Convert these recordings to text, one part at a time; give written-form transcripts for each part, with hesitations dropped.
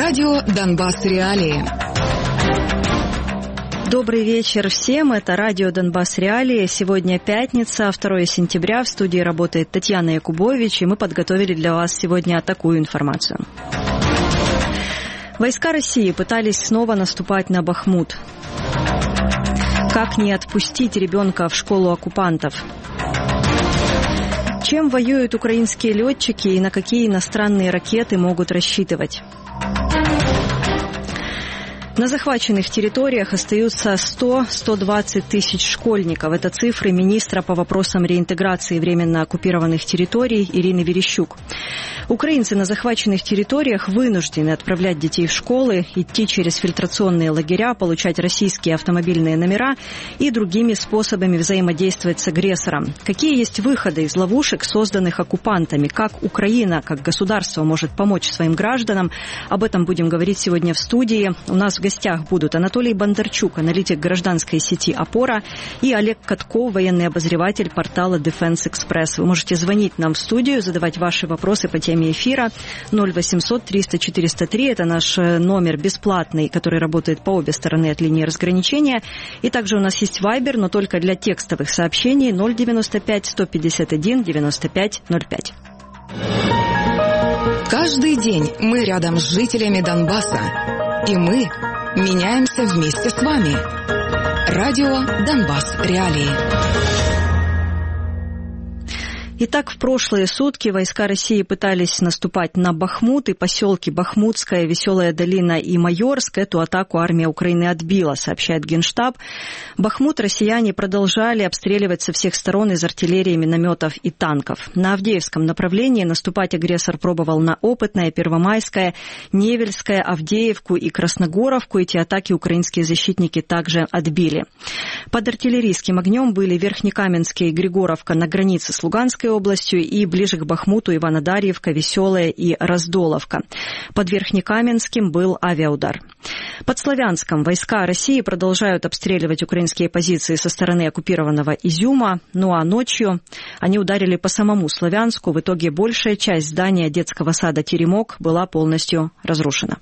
Радио «Донбасс. Реалии». Добрый вечер всем. Это радио «Донбасс. Реалии». Сегодня пятница, 2 сентября. В студии работает Татьяна Якубович, и мы подготовили для вас сегодня такую информацию. Войска России пытались снова наступать на Бахмут. Как не отпустить ребенка в школу оккупантов? Чем воюют украинские летчики и на какие иностранные ракеты могут рассчитывать? На захваченных территориях остаются 100-120 тысяч школьников. Это цифры министра по вопросам реинтеграции временно оккупированных территорий Ирины Верещук. Украинцы на захваченных территориях вынуждены отправлять детей в школы, идти через фильтрационные лагеря, получать российские автомобильные номера и другими способами взаимодействовать с агрессором. Какие есть выходы из ловушек, созданных оккупантами? Как Украина, как государство может помочь своим гражданам? Об этом будем говорить сегодня в студии. У нас в гостях будут Анатолий Бондарчук, аналитик гражданской сети «Опора», и Олег Катков, военный обозреватель портала Defense Express. Вы можете звонить нам в студию, задавать ваши вопросы по теме эфира. 0800 300 403 – это наш номер бесплатный, который работает по обе стороны от линии разграничения. И также у нас есть Viber, но только для текстовых сообщений 095 151 95 05. Каждый день мы рядом с жителями Донбасса. И мы меняемся вместе с вами. Радио «Донбасс. Реалии». Итак, в прошлые сутки войска России пытались наступать на Бахмут, и поселки Бахмутская, Веселая долина и Майорск. Эту атаку армия Украины отбила, сообщает Генштаб. Бахмут россияне продолжали обстреливать со всех сторон из артиллерии, минометов и танков. На Авдеевском направлении наступать агрессор пробовал на Опытное, Первомайское, Невельское, Авдеевку и Красногоровку. Эти атаки украинские защитники также отбили. Под артиллерийским огнем были Верхнекаменские и Григоровка на границе с Луганской областью и ближе к Бахмуту Иванодарьевка, Веселая и Раздоловка. Под Верхнекаменским был авиаудар. Под Славянском войска России продолжают обстреливать украинские позиции со стороны оккупированного Изюма. Ну а ночью они ударили по самому Славянску. В итоге большая часть здания детского сада «Теремок» была полностью разрушена.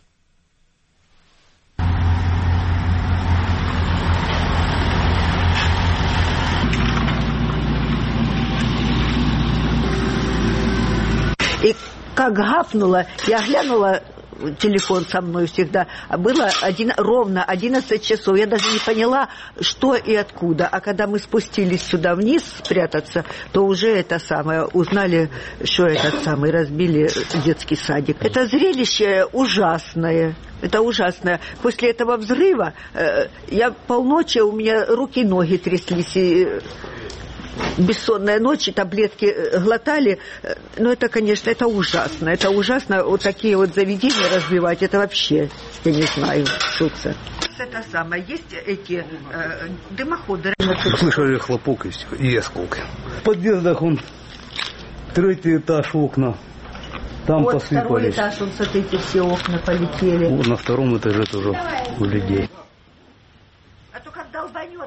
И как гапнуло, я глянула, телефон со мной всегда, было ровно 11 часов. Я даже не поняла, что и откуда. А когда мы спустились сюда вниз спрятаться, то уже узнали, что разбили детский садик. Это зрелище ужасное. Это ужасно. После этого взрыва я полночи, у меня руки и ноги тряслись, и бессонная ночь, таблетки глотали. Но это, конечно, это ужасно. Это ужасно. Вот такие вот заведения разбивать, это вообще, я не знаю, шутка. Это самое, есть эти дымоходы. Слышали хлопок и осколки. В подъездах 3-й этаж окна. Там вот посыпались. 2-й этаж, смотрите, все окна полетели. Вот на 2-м этаже тоже у людей. А то как долбанет.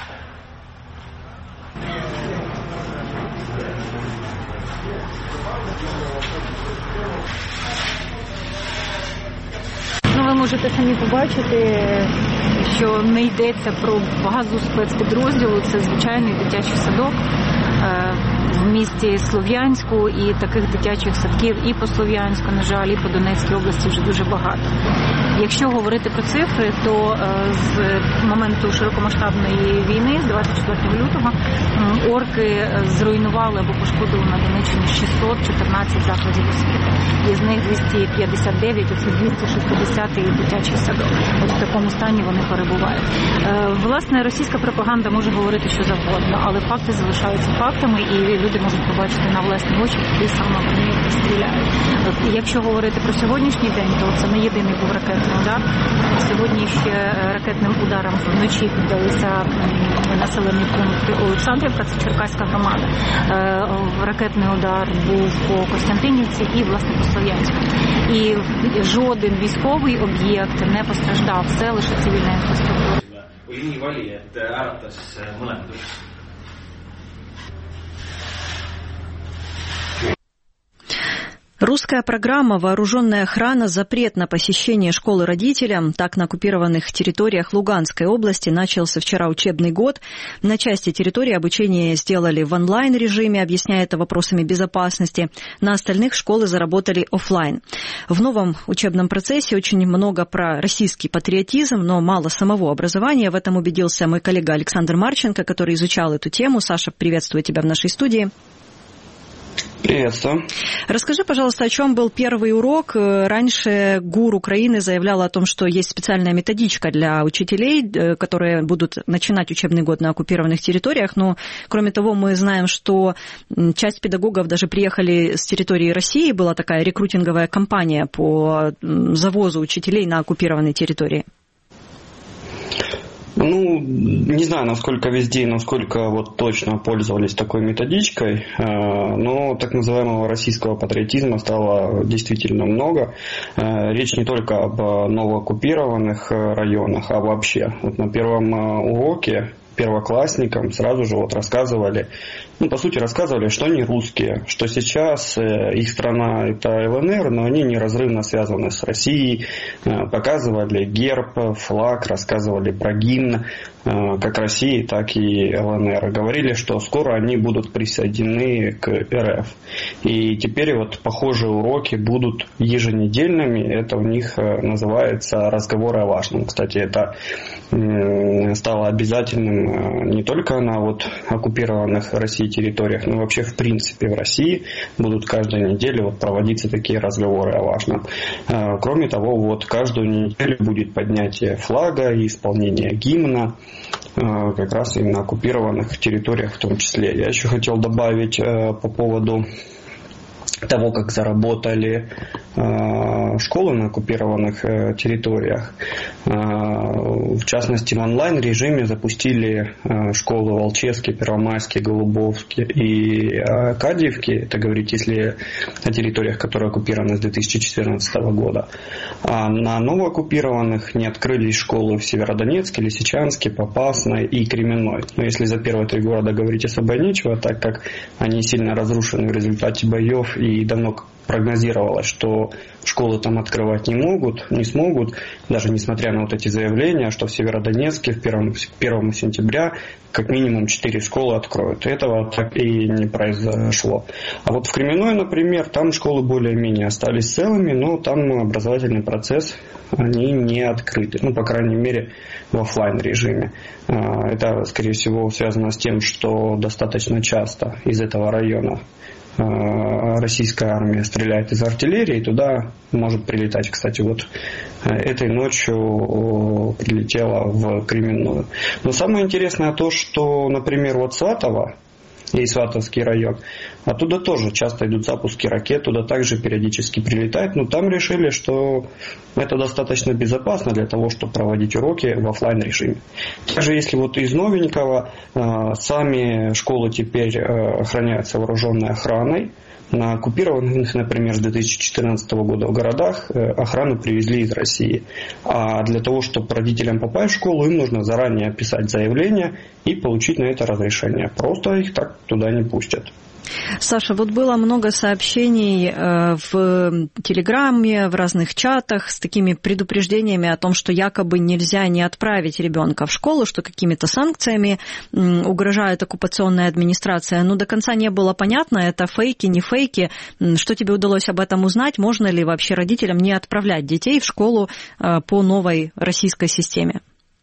Ви можете самі побачити, що не йдеться про базу спецпідрозділу, це звичайний дитячий садок в місті Слов'янську, і таких дитячих садків і по Слов'янську, на жаль, і по Донецькій області вже дуже багато. Якщо говорити про цифри, то з моменту широкомасштабної війни, з 24 лютого, орки зруйнували або пошкодили на Донеччині 614 закладів освіти. Із них 259, оце 260-й дитячий садок. От в такому стані вони перебувають. Власне, російська пропаганда може говорити що завгодно, але факти залишаються фактами, і люди можуть побачити на власні очі, куди саме вони стріляють. Якщо говорити про сьогоднішній день, то це не єдиний був ракетний удар. Сьогодні ще ракетним ударом вночі піддалися населений пункт Олександрівка, це Черкаська громада. Ракетний удар був по Костянтинівці і, власне, по Слов'янську. І жоден військовий об'єкт не постраждав, все лише цивільна інфраструктура. Oli nii vali, et äratas mõlemad üles. Русская программа «Вооруженная охрана. Запрет на посещение школы родителям». Так, на оккупированных территориях Луганской области начался вчера учебный год. На части территории обучение сделали в онлайн-режиме, объясняя это вопросами безопасности. На остальных школы заработали офлайн. В новом учебном процессе очень много про российский патриотизм, но мало самого образования. В этом убедился мой коллега Александр Марченко, который изучал эту тему. Саша, приветствую тебя в нашей студии. Приветствую. Расскажи, пожалуйста, о чем был первый урок. Раньше ГУР Украины заявлял о том, что есть специальная методичка для учителей, которые будут начинать учебный год на оккупированных территориях. Но, кроме того, мы знаем, что часть педагогов даже приехали с территории России. Была такая рекрутинговая кампания по завозу учителей на оккупированной территории. Не знаю, насколько везде и насколько вот точно пользовались такой методичкой, но так называемого российского патриотизма стало действительно много. Речь не только об новооккупированных районах, а вообще. Вот на первом уроке первоклассникам сразу же рассказывали, что они русские, что сейчас их страна это ЛНР, но они неразрывно связаны с Россией, показывали герб, флаг, рассказывали про гимн как России, так и ЛНР. Говорили, что скоро они будут присоединены к РФ. И теперь похожие уроки будут еженедельными, это у них называется «Разговоры о важном». Кстати, это стало обязательным не только на оккупированных Россией территориях, но вообще в принципе в России будут каждую неделю проводиться такие разговоры о важном. Кроме того, каждую неделю будет поднятие флага и исполнение гимна, как раз и на оккупированных территориях в том числе. Я еще хотел добавить по поводу того, как заработали школы на оккупированных территориях. В частности, в онлайн-режиме запустили школы в Волческе, Первомайске, Голубовске и Кадьевке. Это говорить, если о территориях, которые оккупированы с 2014 года. А на новооккупированных не открылись школы в Северодонецке, Лисичанске, Попасной и Кременной. Но если за первые 3 города говорить особо нечего, так как они сильно разрушены в результате боев и давно прогнозировалось, что школы там открывать не смогут, даже несмотря на эти заявления, что в Северодонецке в 1 сентября как минимум 4 школы откроют. Этого так и не произошло. А в Кременной, например, там школы более-менее остались целыми, но там образовательный процесс они не открыты. По крайней мере, в офлайн режиме. Это, скорее всего, связано с тем, что достаточно часто из этого района российская армия стреляет из артиллерии, туда может прилетать. Кстати, этой ночью прилетела в Кременную. Но самое интересное то, что, например, Сватово и Сватовский район, оттуда тоже часто идут запуски ракет, туда также периодически прилетают, но там решили, что это достаточно безопасно для того, чтобы проводить уроки в офлайн режиме. Также если из новенького, сами школы теперь охраняются вооруженной охраной. На оккупированных, например, с 2014 года в городах охрану привезли из России. А для того, чтобы родителям попасть в школу, им нужно заранее писать заявление и получить на это разрешение. Просто их так туда не пустят. Саша, было много сообщений в Телеграме, в разных чатах с такими предупреждениями о том, что якобы нельзя не отправить ребенка в школу, что какими-то санкциями угрожает оккупационная администрация. До конца не было понятно, это фейки, не фейки. Что тебе удалось об этом узнать? Можно ли вообще родителям не отправлять детей в школу по новой российской системе?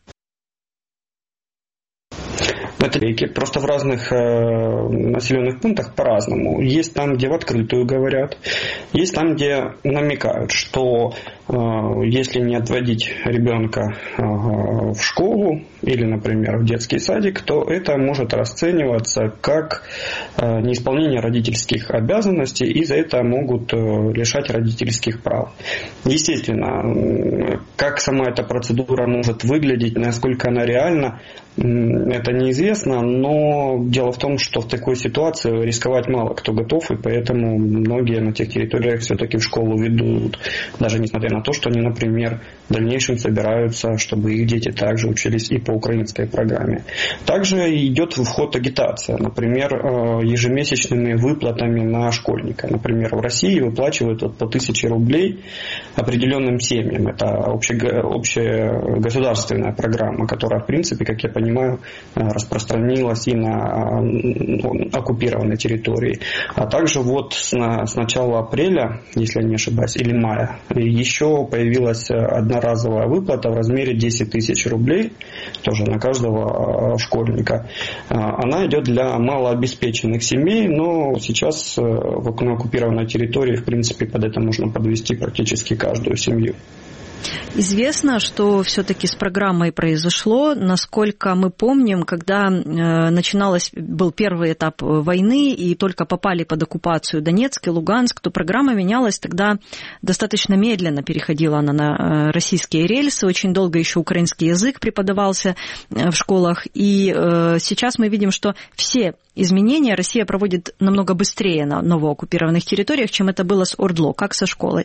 Это просто в разных населенных пунктах по-разному. Есть там, где в открытую говорят, есть там, где намекают, что если не отводить ребенка в школу или, например, в детский садик, то это может расцениваться как неисполнение родительских обязанностей, и за это могут лишать родительских прав. Естественно, как сама эта процедура может выглядеть, насколько она реальна, это неизвестно, но дело в том, что в такой ситуации рисковать мало кто готов, и поэтому многие на тех территориях все-таки в школу ведут, даже несмотря на на то, что они, например, в дальнейшем собираются, чтобы их дети также учились и по украинской программе. Также идет в ход агитация, например, ежемесячными выплатами на школьника. Например, в России выплачивают по 1000 рублей определенным семьям. Это общая государственная программа, которая, в принципе, как я понимаю, распространилась и на оккупированной территории. А также вот с начала апреля, если я не ошибаюсь, или мая, еще появилась одноразовая выплата в размере 10 тысяч рублей, тоже на каждого школьника. Она идет для малообеспеченных семей, но сейчас на оккупированной территории, в принципе, под это можно подвести практически каждую семью. Известно, что все-таки с программой произошло. Насколько мы помним, когда был первый этап войны и только попали под оккупацию Донецк и Луганск, то программа менялась тогда достаточно медленно, переходила она на российские рельсы. Очень долго еще украинский язык преподавался в школах. И сейчас мы видим, что все изменения Россия проводит намного быстрее на новооккупированных территориях, чем это было с ОРДЛО. Как со школой?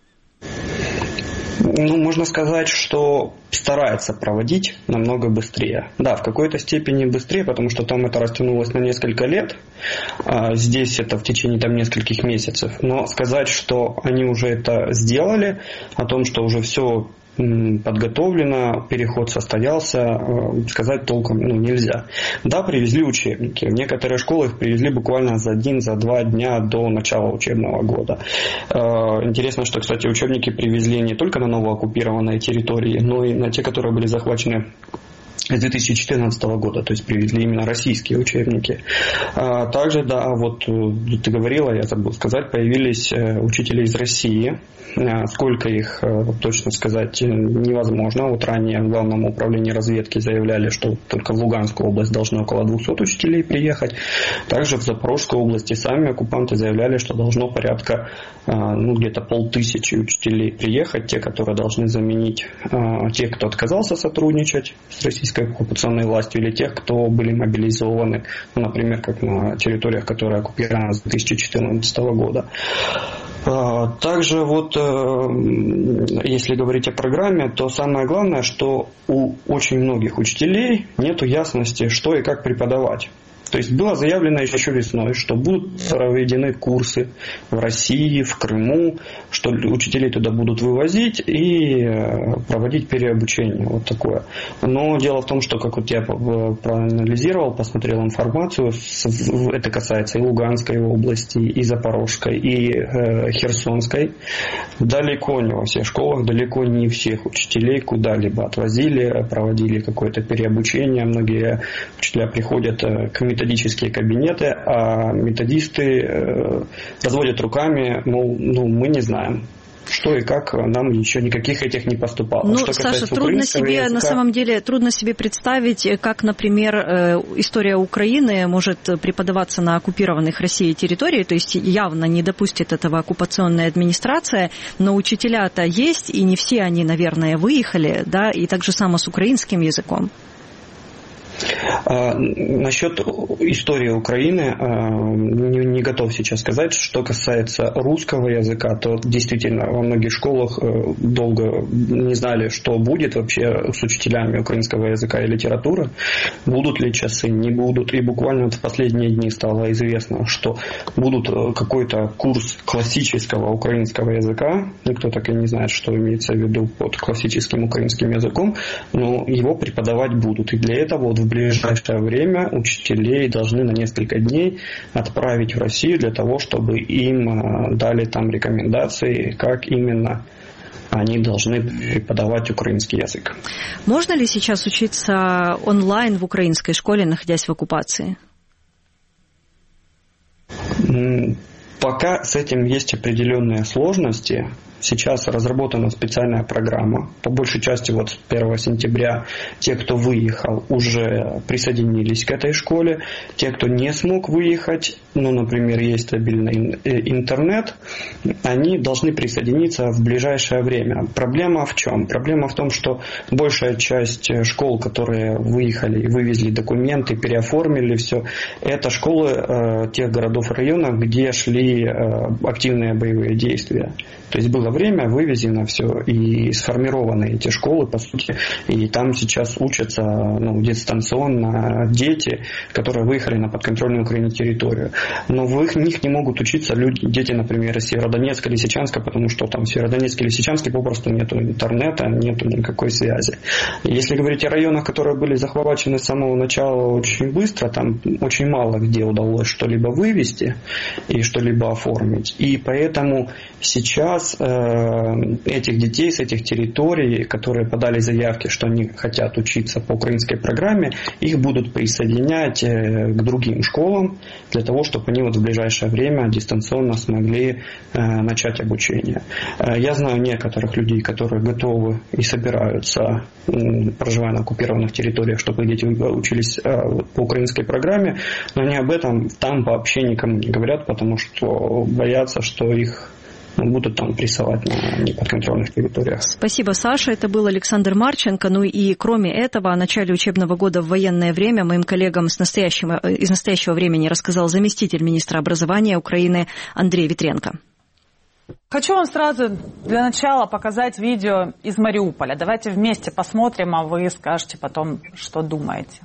Можно сказать, что старается проводить намного быстрее. Да, в какой-то степени быстрее, потому что там это растянулось на несколько лет, а здесь это в течение нескольких месяцев. Но сказать, что они уже это сделали, о том, что уже все подготовлено, переход состоялся, сказать толком нельзя. Да, привезли учебники. В некоторые школы их привезли буквально за 1-2 дня до начала учебного года. Интересно, что, кстати, учебники привезли не только на новооккупированные территории, но и на те, которые были захвачены с 2014 года, то есть привезли именно российские учебники. Также, да, вот ты говорила, я забыл сказать, появились учителя из России. Сколько их точно сказать невозможно. Вот ранее в Главном управлении разведки заявляли, что только в Луганскую область должно около 200 учителей приехать. Также в Запорожской области сами оккупанты заявляли, что должно порядка где-то 500 учителей приехать, те, которые должны заменить тех, кто отказался сотрудничать с российской оккупационной властью, или тех, кто были мобилизованы, например, как на территориях, которые оккупированы с 2014 года. Также вот, если говорить о программе, то самое главное, что у очень многих учителей нет ясности, что и как преподавать. То есть было заявлено еще весной, что будут проведены курсы в России, в Крыму, что учителей туда будут вывозить и проводить переобучение. Вот такое. Но дело в том, что, как вот я проанализировал, посмотрел информацию, это касается и Луганской области, и Запорожской, и Херсонской. Далеко не во всех школах, далеко не всех учителей куда-либо отвозили, проводили какое-то переобучение. Многие учителя приходят к методические кабинеты, а методисты разводят руками, мол, мы не знаем, что и как, нам еще никаких этих не поступало. Что Саша, на самом деле трудно себе представить, как, например, история Украины может преподаваться на оккупированных Россией территории, то есть явно не допустит этого оккупационная администрация, но учителя-то есть, и не все они, наверное, выехали, да, и так же само с украинским языком. Насчет истории Украины не готов сейчас сказать. Что касается русского языка, то действительно во многих школах долго не знали, что будет вообще с учителями украинского языка и литературы. Будут ли часы, не будут. И буквально в последние дни стало известно, что будут какой-то курс классического украинского языка. Никто так и не знает, что имеется в виду под классическим украинским языком, но его преподавать будут. И для этого в ближайшее время учителей должны на несколько дней отправить в Россию для того, чтобы им дали там рекомендации, как именно они должны преподавать украинский язык. Можно ли сейчас учиться онлайн в украинской школе, находясь в оккупации? Пока с этим есть определенные сложности. Сейчас разработана специальная программа. По большей части вот с 1 сентября те, кто выехал, уже присоединились к этой школе. Те, кто не смог выехать, например, есть стабильный интернет, они должны присоединиться в ближайшее время. Проблема в чем? Проблема в том, что большая часть школ, которые выехали и вывезли документы, переоформили все, это школы тех городов и районов, где шли активные боевые действия. То есть было время вывезено все и сформированы эти школы, по сути, и там сейчас учатся дистанционно дети, которые выехали на подконтрольную Украине территорию. Но в них не могут учиться дети, например, из Северодонецка, Лисичанска, потому что там в Северодонецке, Лисичанске попросту нету интернета, нету никакой связи. Если говорить о районах, которые были захвачены с самого начала очень быстро, там очень мало где удалось что-либо вывести и что-либо оформить. И поэтому сейчас этих детей с этих территорий, которые подали заявки, что они хотят учиться по украинской программе, их будут присоединять к другим школам для того, чтобы они в ближайшее время дистанционно смогли начать обучение. Я знаю некоторых людей, которые готовы и собираются, проживая на оккупированных территориях, чтобы дети учились по украинской программе, но они об этом там вообще никому не говорят, потому что боятся, что их будут там прессовать на неподконтрольных территориях. Спасибо, Саша. Это был Александр Марченко. Ну и кроме этого, о начале учебного года в военное время моим коллегам из настоящего времени рассказал заместитель министра образования Украины Андрей Ветренко. Хочу вам сразу для начала показать видео из Мариуполя. Давайте вместе посмотрим, а вы скажете потом, что думаете.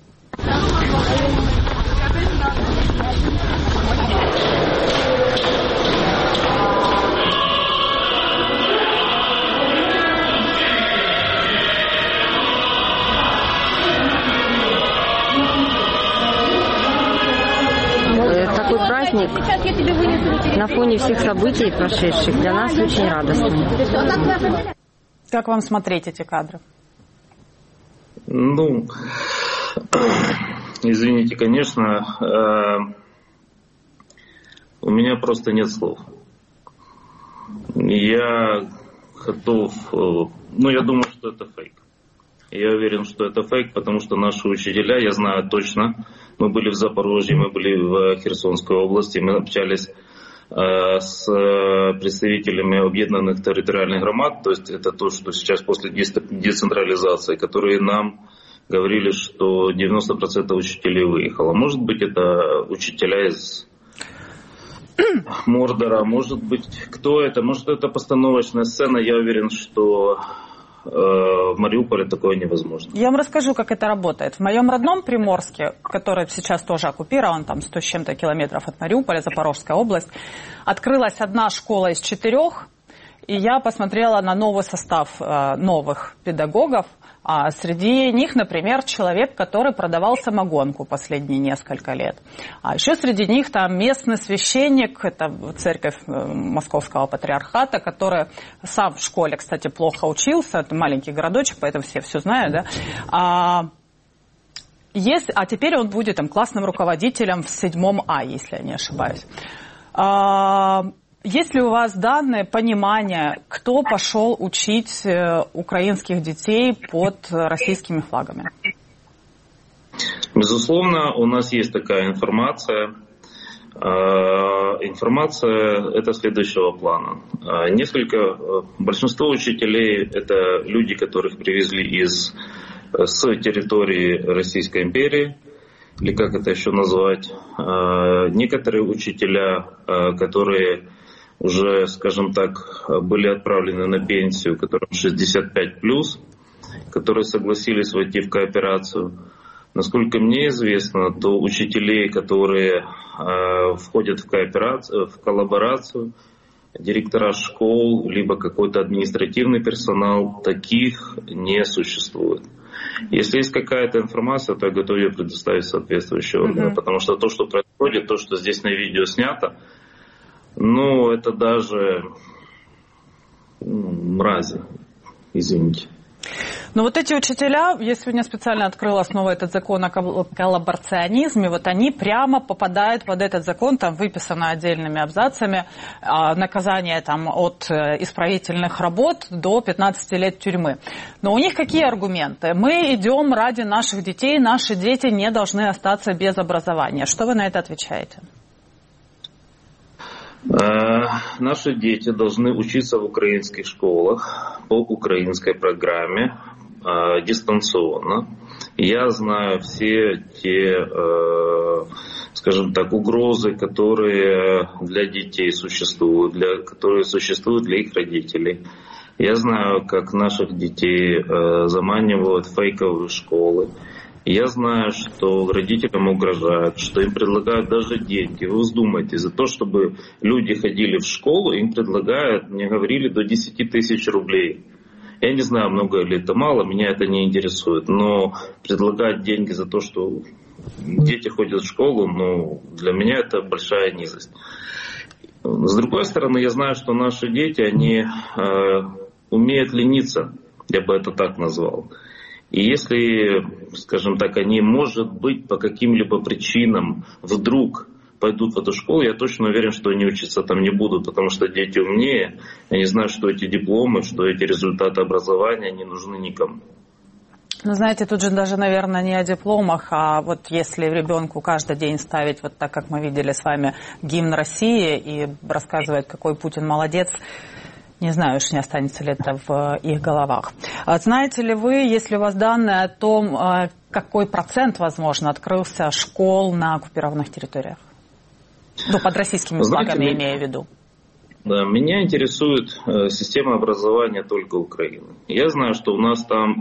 Такой праздник на фоне всех событий прошедших для нас очень радостный. Как вам смотреть эти кадры? Извините, конечно, у меня просто нет слов. Я готов, я думаю, что это фейк. Я уверен, что это фейк, потому что наши учителя, я знаю точно, мы были в Запорожье, мы были в Херсонской области, мы общались с представителями объединенных территориальных громад, то есть это то, что сейчас после децентрализации, которые нам говорили, что 90% учителей выехало. Может быть, это учителя из Мордора, может быть, кто это, может, это постановочная сцена, я уверен, что в Мариуполе такое невозможно. Я вам расскажу, как это работает. В моем родном Приморске, который сейчас тоже оккупирован, там 100 с чем-то километров от Мариуполя, Запорожская область, открылась одна школа из 4, и я посмотрела на новый состав новых педагогов. А среди них, например, человек, который продавал самогонку последние несколько лет. А еще среди них там местный священник, это церковь Московского патриархата, который сам в школе, кстати, плохо учился. Это маленький городочек, поэтому все знают, да. А теперь он будет там классным руководителем в 7 А, если я не ошибаюсь. Есть ли у вас данные, понимание, кто пошел учить украинских детей под российскими флагами? Безусловно, у нас есть такая информация. Информация это следующего плана. Большинство учителей это люди, которых привезли с территории Российской империи, или как это еще назвать. Некоторые учителя, которые уже, скажем так, были отправлены на пенсию, которым 65+, которые согласились войти в кооперацию. Насколько мне известно, то учителей, которые входят в коллаборацию, директора школ, либо какой-то административный персонал, таких не существует. Если есть какая-то информация, то я готов ее предоставить соответствующие органы, потому что то, что происходит, то, что здесь на видео снято, это даже мрази, извините. Но вот эти учителя, я сегодня специально открыла снова этот закон о коллаборационизме, вот они прямо попадают под этот закон, там выписано отдельными абзацами наказание там, от исправительных работ до 15 лет тюрьмы. Но у них какие аргументы? Мы идем ради наших детей, наши дети не должны остаться без образования. Что вы на это отвечаете? Наши дети должны учиться в украинских школах по украинской программе дистанционно. Я знаю все те скажем так, угрозы, которые для детей существуют, которые существуют для их родителей. Я знаю, как наших детей заманивают в фейковые школы. Я знаю, что родителям угрожают, что им предлагают даже деньги. Вы вздумайте, за то, чтобы люди ходили в школу, им предлагают, мне говорили, до 10 тысяч рублей. Я не знаю, много ли это, мало, меня это не интересует. Но предлагать деньги за то, что дети ходят в школу, ну, для меня это большая низость. С другой стороны, я знаю, что наши дети, они умеют лениться, я бы это так назвал. И если, скажем так, они, может быть, по каким-либо причинам вдруг пойдут в эту школу, я точно уверен, что они учиться там не будут, потому что дети умнее, они знают, что эти дипломы, что эти результаты образования не нужны никому. Ну, знаете, тут же даже, наверное, не о дипломах, а вот если ребенку каждый день ставить, вот так, как мы видели с вами, гимн России и рассказывать, какой Путин молодец, не знаю уж, не останется ли это в их головах. Знаете ли вы, если у вас данные о том, какой процент, возможно, открылся школ на оккупированных территориях? Ну, под российскими флагами, имея в виду. Да, меня интересует система образования только Украины. Я знаю, что у нас там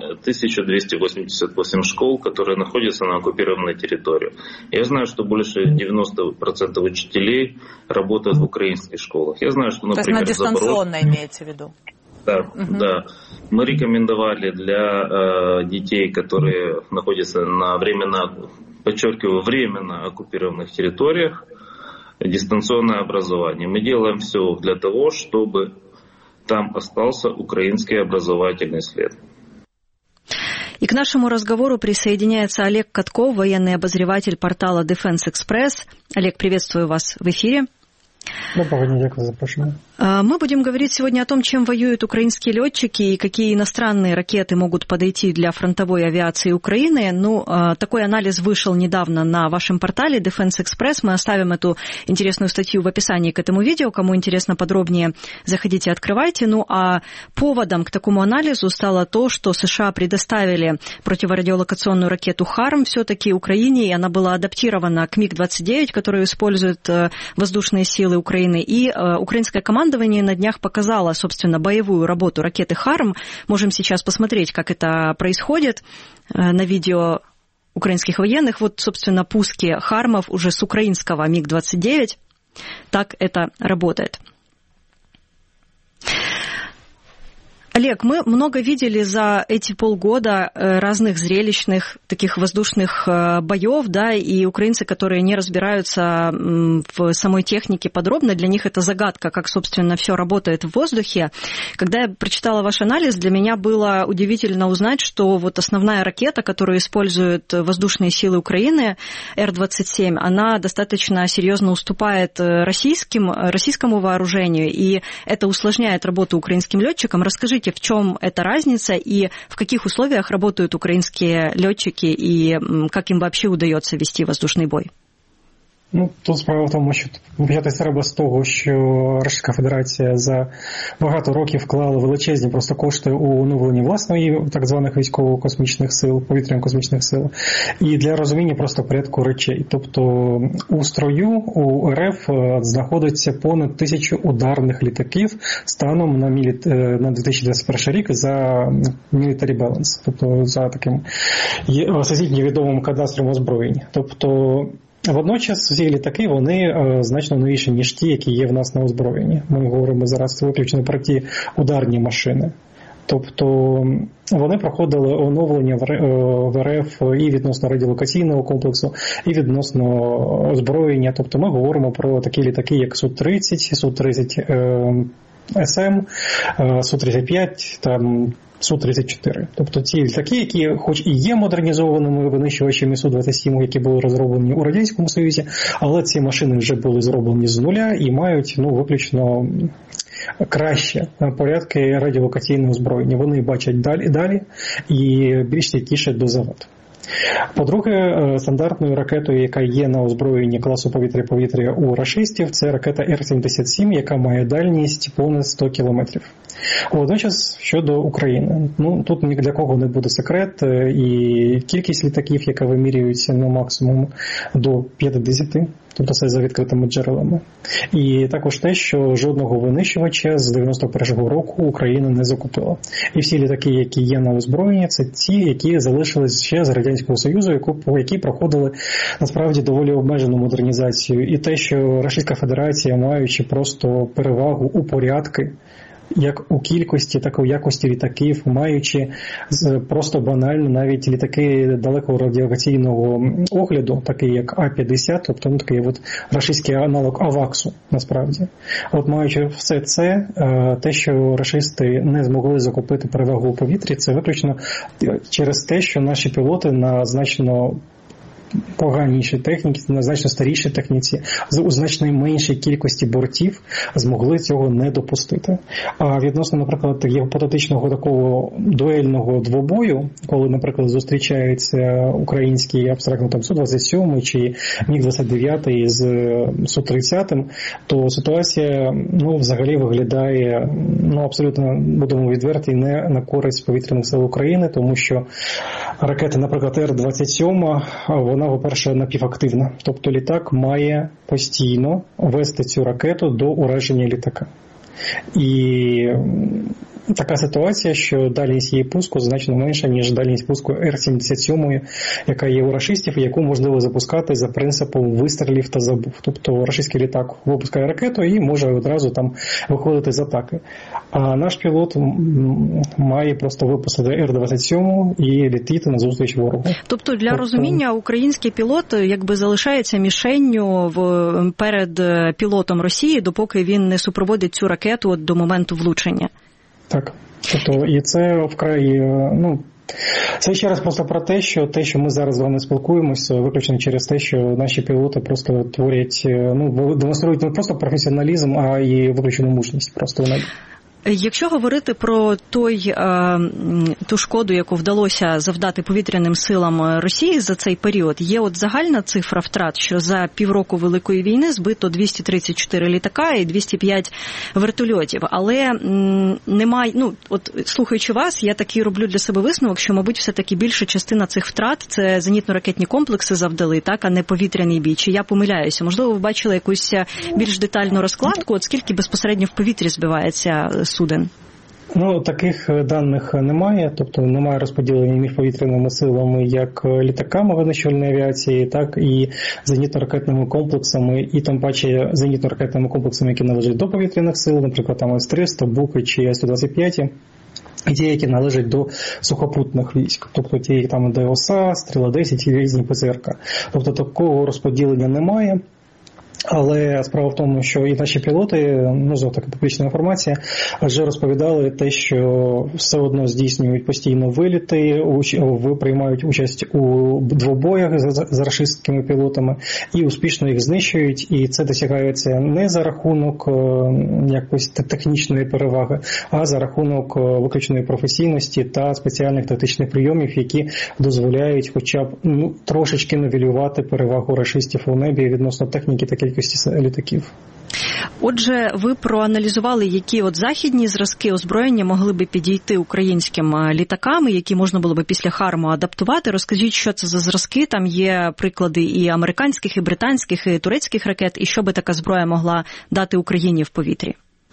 1288 школ, которые находятся на оккупированной территории. Я знаю, что больше 90% учителей работают в украинских школах. Я знаю, что, например, то есть на дистанционно имеете в виду? Да, да. Мы рекомендовали для детей, которые находятся на временно, подчеркиваю, временно оккупированных территориях, дистанционное образование. Мы делаем все для того, чтобы там остался украинский образовательный след. И к нашему разговору присоединяется Олег Катков, военный обозреватель портала Defense Express. Олег, приветствую вас в эфире. Доброго дня, дякую за запрошення. Мы будем говорить сегодня о том, чем воюют украинские летчики и какие иностранные ракеты могут подойти для фронтовой авиации Украины. Ну, такой анализ вышел недавно на вашем портале Defense Express. Мы оставим эту интересную статью в описании к этому видео. Кому интересно подробнее, заходите, открывайте. Ну, а поводом к такому анализу стало то, что США предоставили противорадиолокационную ракету «Харм» все-таки Украине, и она была адаптирована к МиГ-29, которую используют воздушные силы Украины. И украинское командование на днях показало, собственно, боевую работу ракеты «Харм». Можем сейчас посмотреть, как это происходит на видео украинских военных. Вот, собственно, пуски «Хармов» уже с украинского МиГ-29. Так это работает. Олег, мы много видели за эти полгода разных зрелищных таких воздушных боев, да, и украинцы, которые не разбираются в самой технике подробно, для них это загадка, как, собственно, все работает в воздухе. Когда я прочитала ваш анализ, для меня было удивительно узнать, что вот основная ракета, которую используют воздушные силы Украины, Р-27, она достаточно серьезно уступает российскому вооружению, и это усложняет работу украинским летчикам. Расскажите, в чем эта разница и в каких условиях работают украинские летчики и как им вообще удается вести воздушный бой? Ну, тут справа в тому, що початися треба з того, що Російська Федерація за багато років вклала величезні просто кошти у оновлення власної так званих військово-космічних сил, повітряно-космічних сил, і для розуміння просто порядку речей. Тобто у строю у РФ знаходиться понад 1000 ударних літаків станом на 2021 рік за military balance, тобто за таким всесвітньо відомим кадастром озброєнь. Тобто водночас ці літаки, вони значно новіші, ніж ті, які є в нас на озброєнні. Ми говоримо зараз виключно про ті ударні машини. Тобто вони проходили оновлення в РФ і відносно радіолокаційного комплексу, і відносно озброєння. Тобто ми говоримо про такі літаки, як Су-30, Су-30 СМ, Су-35, там Су-34. Тобто ці літаки, які хоч і є модернізованими винищувачами Су-27, які були розроблені у Радянському Союзі, але ці машини вже були зроблені з нуля і мають виключно краще порядки радіолокаційного озброєння. Вони бачать далі і більш стійкіше до завод. По-друге, стандартною ракетою, яка є на озброєнні класу повітря-повітря у рашистів, це ракета Р-77, яка має дальність понад 100 кілометрів. Водночас, щодо України. Тут ні для кого не буде секрет, і кількість літаків, яка вимірюється на максимум до 50, тобто це за відкритими джерелами. І також те, що жодного винищувача з 91-го року Україна не закупила. І всі літаки, які є на озброєнні, це ті, які залишились ще з Радянського Союзу, які проходили насправді доволі обмежену модернізацію. І те, що Російська Федерація, маючи просто перевагу у порядки, як у кількості, так і у якості літаків, маючи просто банально навіть літаки далекого радіаційного огляду, такі як А-50, тобто такий рашистський аналог Аваксу, насправді. Маючи все це, те, що рашисти не змогли закупити перевагу у повітрі, це виключно через те, що наші пілоти на значно поганішій техніці, на значно старішій техніці, у значно меншій кількості бортів змогли цього не допустити. А відносно, наприклад, гіпотетичного такого дуельного двобою, коли, наприклад, зустрічається український абстрактно Су-27 чи Міг-29 з Су-30, то ситуація взагалі виглядає абсолютно, будемо відверті, не на користь повітряних сил України, тому що ракета, наприклад, Р-27, вона, по-перше, напівактивна. Тобто літак має постійно вести цю ракету до ураження літака. І така ситуація, що дальність її пуску значно менша, ніж дальність пуску Р-77, яка є у рашистів, і яку можливо запускати за принципом вистрілів та забув. Тобто рашистський літак випускає ракету і може одразу там виходити з атаки. А наш пілот має просто випустити Р-27 і летіти назустріч ворогу. Тобто, для розуміння, український пілот якби залишається мішенню перед пілотом Росії, допоки він не супроводить цю ракету до моменту влучення. Так. Тобто, і це вкрай, це ще раз просто про те, що ми зараз з вами спілкуємося, виключно через те, що наші пілоти просто творять, демонструють не просто професіоналізм, а і виключену мужність. Просто вони. Якщо говорити про ту шкоду, яку вдалося завдати повітряним силам Росії за цей період, є загальна цифра втрат, що за півроку Великої війни збито 234 літака і 205 вертольотів. Але немає, слухаючи вас, я таки роблю для себе висновок, що, мабуть, все-таки більша частина цих втрат – це зенітно-ракетні комплекси завдали, так, а не повітряний бій. Чи я помиляюся? Можливо, ви бачили якусь більш детальну розкладку, скільки безпосередньо в повітрі збивається суден? Таких даних немає, тобто немає розподілення між повітряними силами як літаками винищувальної авіації, так і зенітно-ракетними комплексами, і тим паче зенітно-ракетними комплексами, які належать до повітряних сил, наприклад, там С-300, Буки чи С-125, і ті, які належать до сухопутних військ, тобто ті, які там ДОСА, Стріла-10 і різні ПЗРК. Тобто такого розподілення немає. Але справа в тому, що і наші пілоти, знову така публічна інформація, вже розповідали те, що все одно здійснюють постійно виліти, приймають участь у двобоях з рашистськими пілотами і успішно їх знищують. І це досягається не за рахунок якоїсь технічної переваги, а за рахунок виключної професійності та спеціальних тактичних прийомів, які дозволяють хоча б трошечки нівелювати перевагу рашистів у небі відносно техніки та кількості літаків. Отже, ви проаналізували, які західні зразки озброєння могли би підійти українським літакам, які можна було би після Харму адаптувати. Розкажіть, що це за зразки? Там є приклади і американських, і британських, і турецьких ракет, і що би така зброя могла дати Україні в повітрі?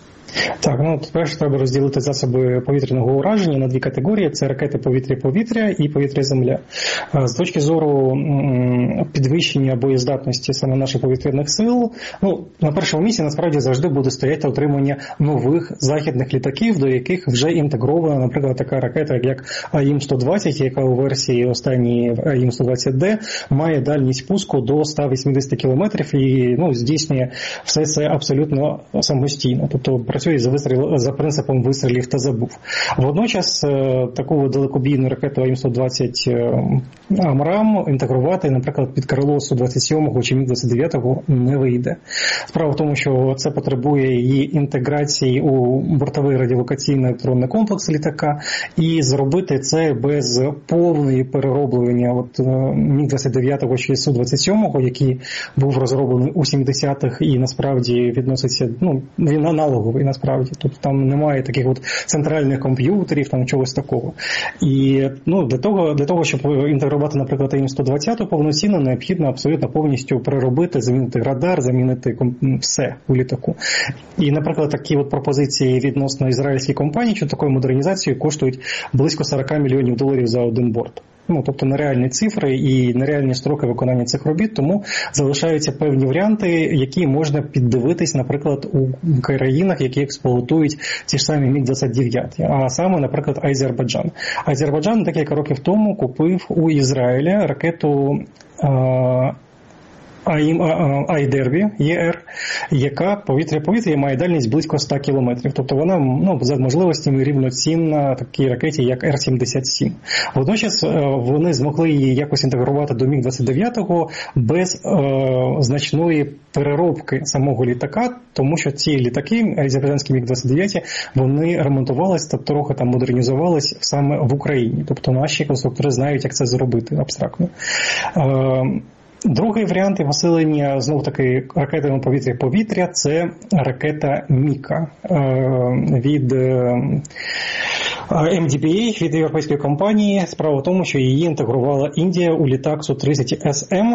Так, перше треба розділити засоби повітряного ураження на дві категорії. Це ракети повітря-повітря і повітря-земля. З точки зору підвищення боєздатності саме наших повітряних сил, на першому місці насправді завжди буде стояти отримання нових західних літаків, до яких вже інтегрована, наприклад, така ракета, як АІМ-120, яка у версії останньої АІМ-120Д має дальність пуску до 180 км і здійснює все це абсолютно самостійно. Тобто працює за принципом вистрілів та забув. Водночас таку далекобійну ракету АІМ-120 «Амрам» інтегрувати, наприклад, під крило Су-27 чи Міг-29 не вийде. Справа в тому, що це потребує її інтеграції у бортовий радіолокаційний електронний комплекс літака, і зробити це без повної перероблення Міг-29 чи Су-27, який був розроблений у 70-х і насправді відноситься, він аналоговий насправді, тобто там немає таких центральних комп'ютерів, там чогось такого. І для того, щоб інтегрувати, наприклад, АІМ-120 повноцінно, необхідно абсолютно повністю переробити, замінити радар, замінити все у літаку. І, наприклад, такі пропозиції відносно ізраїльських компаній, що такою модернізацією коштують близько $40 мільйонів за один борт. Тобто нереальні цифри і нереальні строки виконання цих робіт, тому залишаються певні варіанти, які можна піддивитись, наприклад, у країнах, які експлуатують ті ж самі Міг-29, а саме, наприклад, Азербайджан. Азербайджан декілька років тому купив у Ізраїля ракету Айдербі ЄР, яка повітря має дальність близько 100 кілометрів. Тобто вона за можливостями рівноцінна такій ракеті, як Р-77. Водночас вони змогли її якось інтегрувати до Міг-29 без значної переробки самого літака, тому що ці літаки, азербайджанські Міг-29, вони ремонтувалися та трохи там модернізувалися саме в Україні. Тобто наші конструктори знають, як це зробити абстрактно. Другий варіант посилення, знов-таки, ракетами повітря-повітря – це ракета Міка від MDPA, від європейської компанії. Справа в тому, що її інтегрувала Індія у літак Су-30СМ,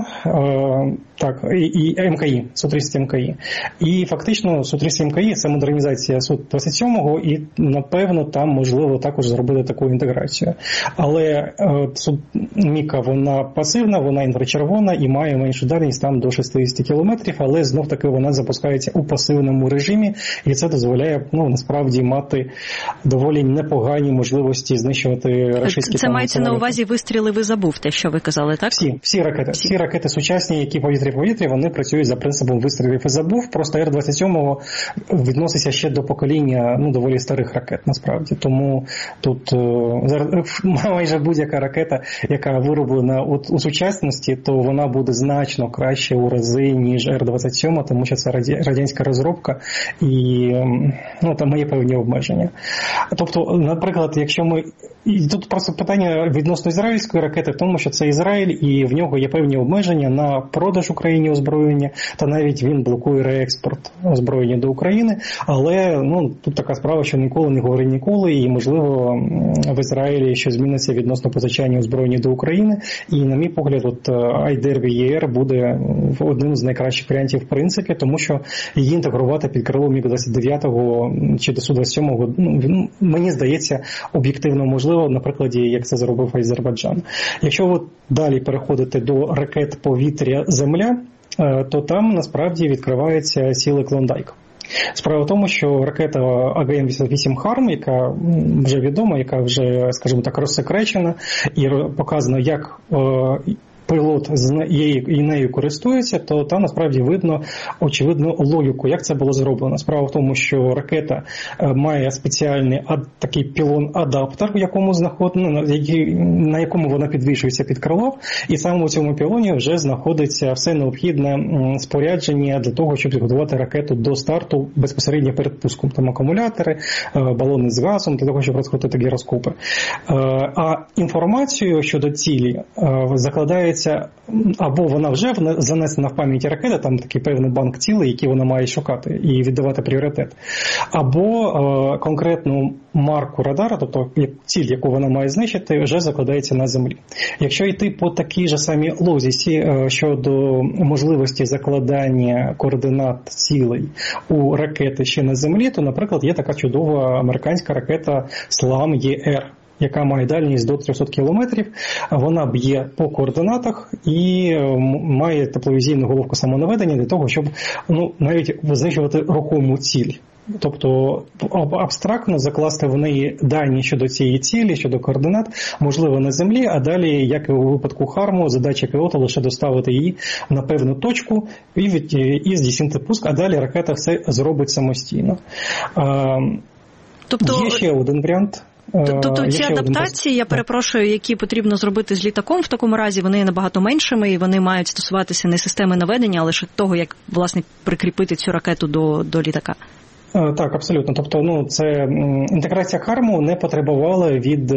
і МКІ, Су-30 МКІ. І фактично Су-30 МКІ – це модернізація Су-27, і, напевно, там можливо також зробити таку інтеграцію. Але Міка, вона пасивна, вона інфрачервона і має меншу дальність там до 60 кілометрів, але знов-таки вона запускається у пасивному режимі, і це дозволяє, насправді, мати доволі непогані можливості знищувати рашистські. Це мається на увазі вистріли ви забув, те, що ви казали, так? Всі ракети сучасні, які повітря-повітря, вони працюють за принципом вистрілів і забув. Просто Р-27 відноситься ще до покоління доволі старих ракет, насправді. Тому тут майже будь-яка ракета, яка вироблена у сучасності, то вона буде значно краще у рази, ніж Р-27, тому що це радянська розробка і там є певні обмеження. Тобто, наприклад, якщо ми... І тут просто питання відносно ізраїльської ракети в тому, що це Ізраїль, і в нього є певні обмеження на продаж Україні озброєння, та навіть він блокує реекспорт озброєння до України, але тут така справа, що ніколи не говори ніколи, і, можливо, в Ізраїлі щось зміниться відносно позичання озброєння до України, і, на мій погляд, Айдербі ЄР буде одним з найкращих варіантів в принципі, тому що її інтегрувати під крило Міг-29 чи до Су-27, мені здається, об'єктивно можливо, на прикладі, як це зробив Азербайджан. Якщо ви далі переходите до ракет повітря-земля, то там насправді відкриваються сили Клондайк. Справа в тому, що ракета АГМ-88 «Харм», яка вже відома, яка вже, скажімо так, розсекречена і показано, як пілот і нею користується, то там насправді видно, очевидно, логіку, як це було зроблено. Справа в тому, що ракета має спеціальний такий пілон-адаптер, на якому вона підвішується під крило, і саме у цьому пілоні вже знаходиться все необхідне спорядження для того, щоб підготувати ракету до старту безпосередньо перед пуском. Там акумулятори, балони з газом, для того, щоб розкрутити гіроскопи. А інформацію щодо цілі закладається або вона вже занесена в пам'яті ракети, там такий певний банк цілей, які вона має шукати і віддавати пріоритет, або конкретну марку радара, тобто ціль, яку вона має знищити, вже закладається на землі. Якщо йти по такій же самій логіці щодо можливості закладання координат цілей у ракети ще на землі, то, наприклад, є така чудова американська ракета SLAM-ЄР, яка має дальність до 300 кілометрів, вона б'є по координатах і має тепловізійну головку самонаведення для того, щоб навіть знищувати рухому ціль. Тобто абстрактно закласти в неї дані щодо цієї цілі, щодо координат, можливо, на землі, а далі, як і у випадку Харму, задача пілота лише доставити її на певну точку і здійснити пуск, а далі ракета все зробить самостійно. Тобто... Є ще один варіант. Тобто ці адаптації, я перепрошую, які потрібно зробити з літаком, в такому разі вони набагато меншими і вони мають стосуватися не системи наведення, а лише того, як, власне, прикріпити цю ракету до літака. Так, абсолютно. Тобто, це інтеграція Харму не потребувала від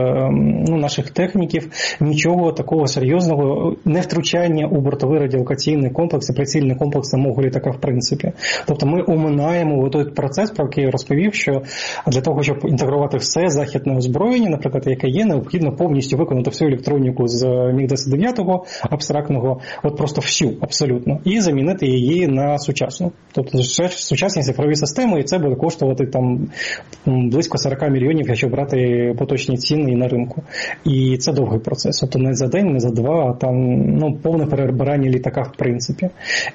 наших техніків нічого такого серйозного, не втручання у бортовий радіолокаційний комплекс і прицільний комплекс самого літака, в принципі. Тобто ми оминаємо той процес, про який я розповів, що для того, щоб інтегрувати все західне озброєння, наприклад, яке є, необхідно повністю виконати всю електроніку з Міг-29 абстрактного, от просто всю, абсолютно, і замінити її на сучасну. Тобто сучасні цифрові системи, і це буде коштувати там близько 40 мільйонів, якщо брати поточні ціни на ринку. І це довгий процес. Тобто не за день, не за два, а там повне перебирання літака в принципі.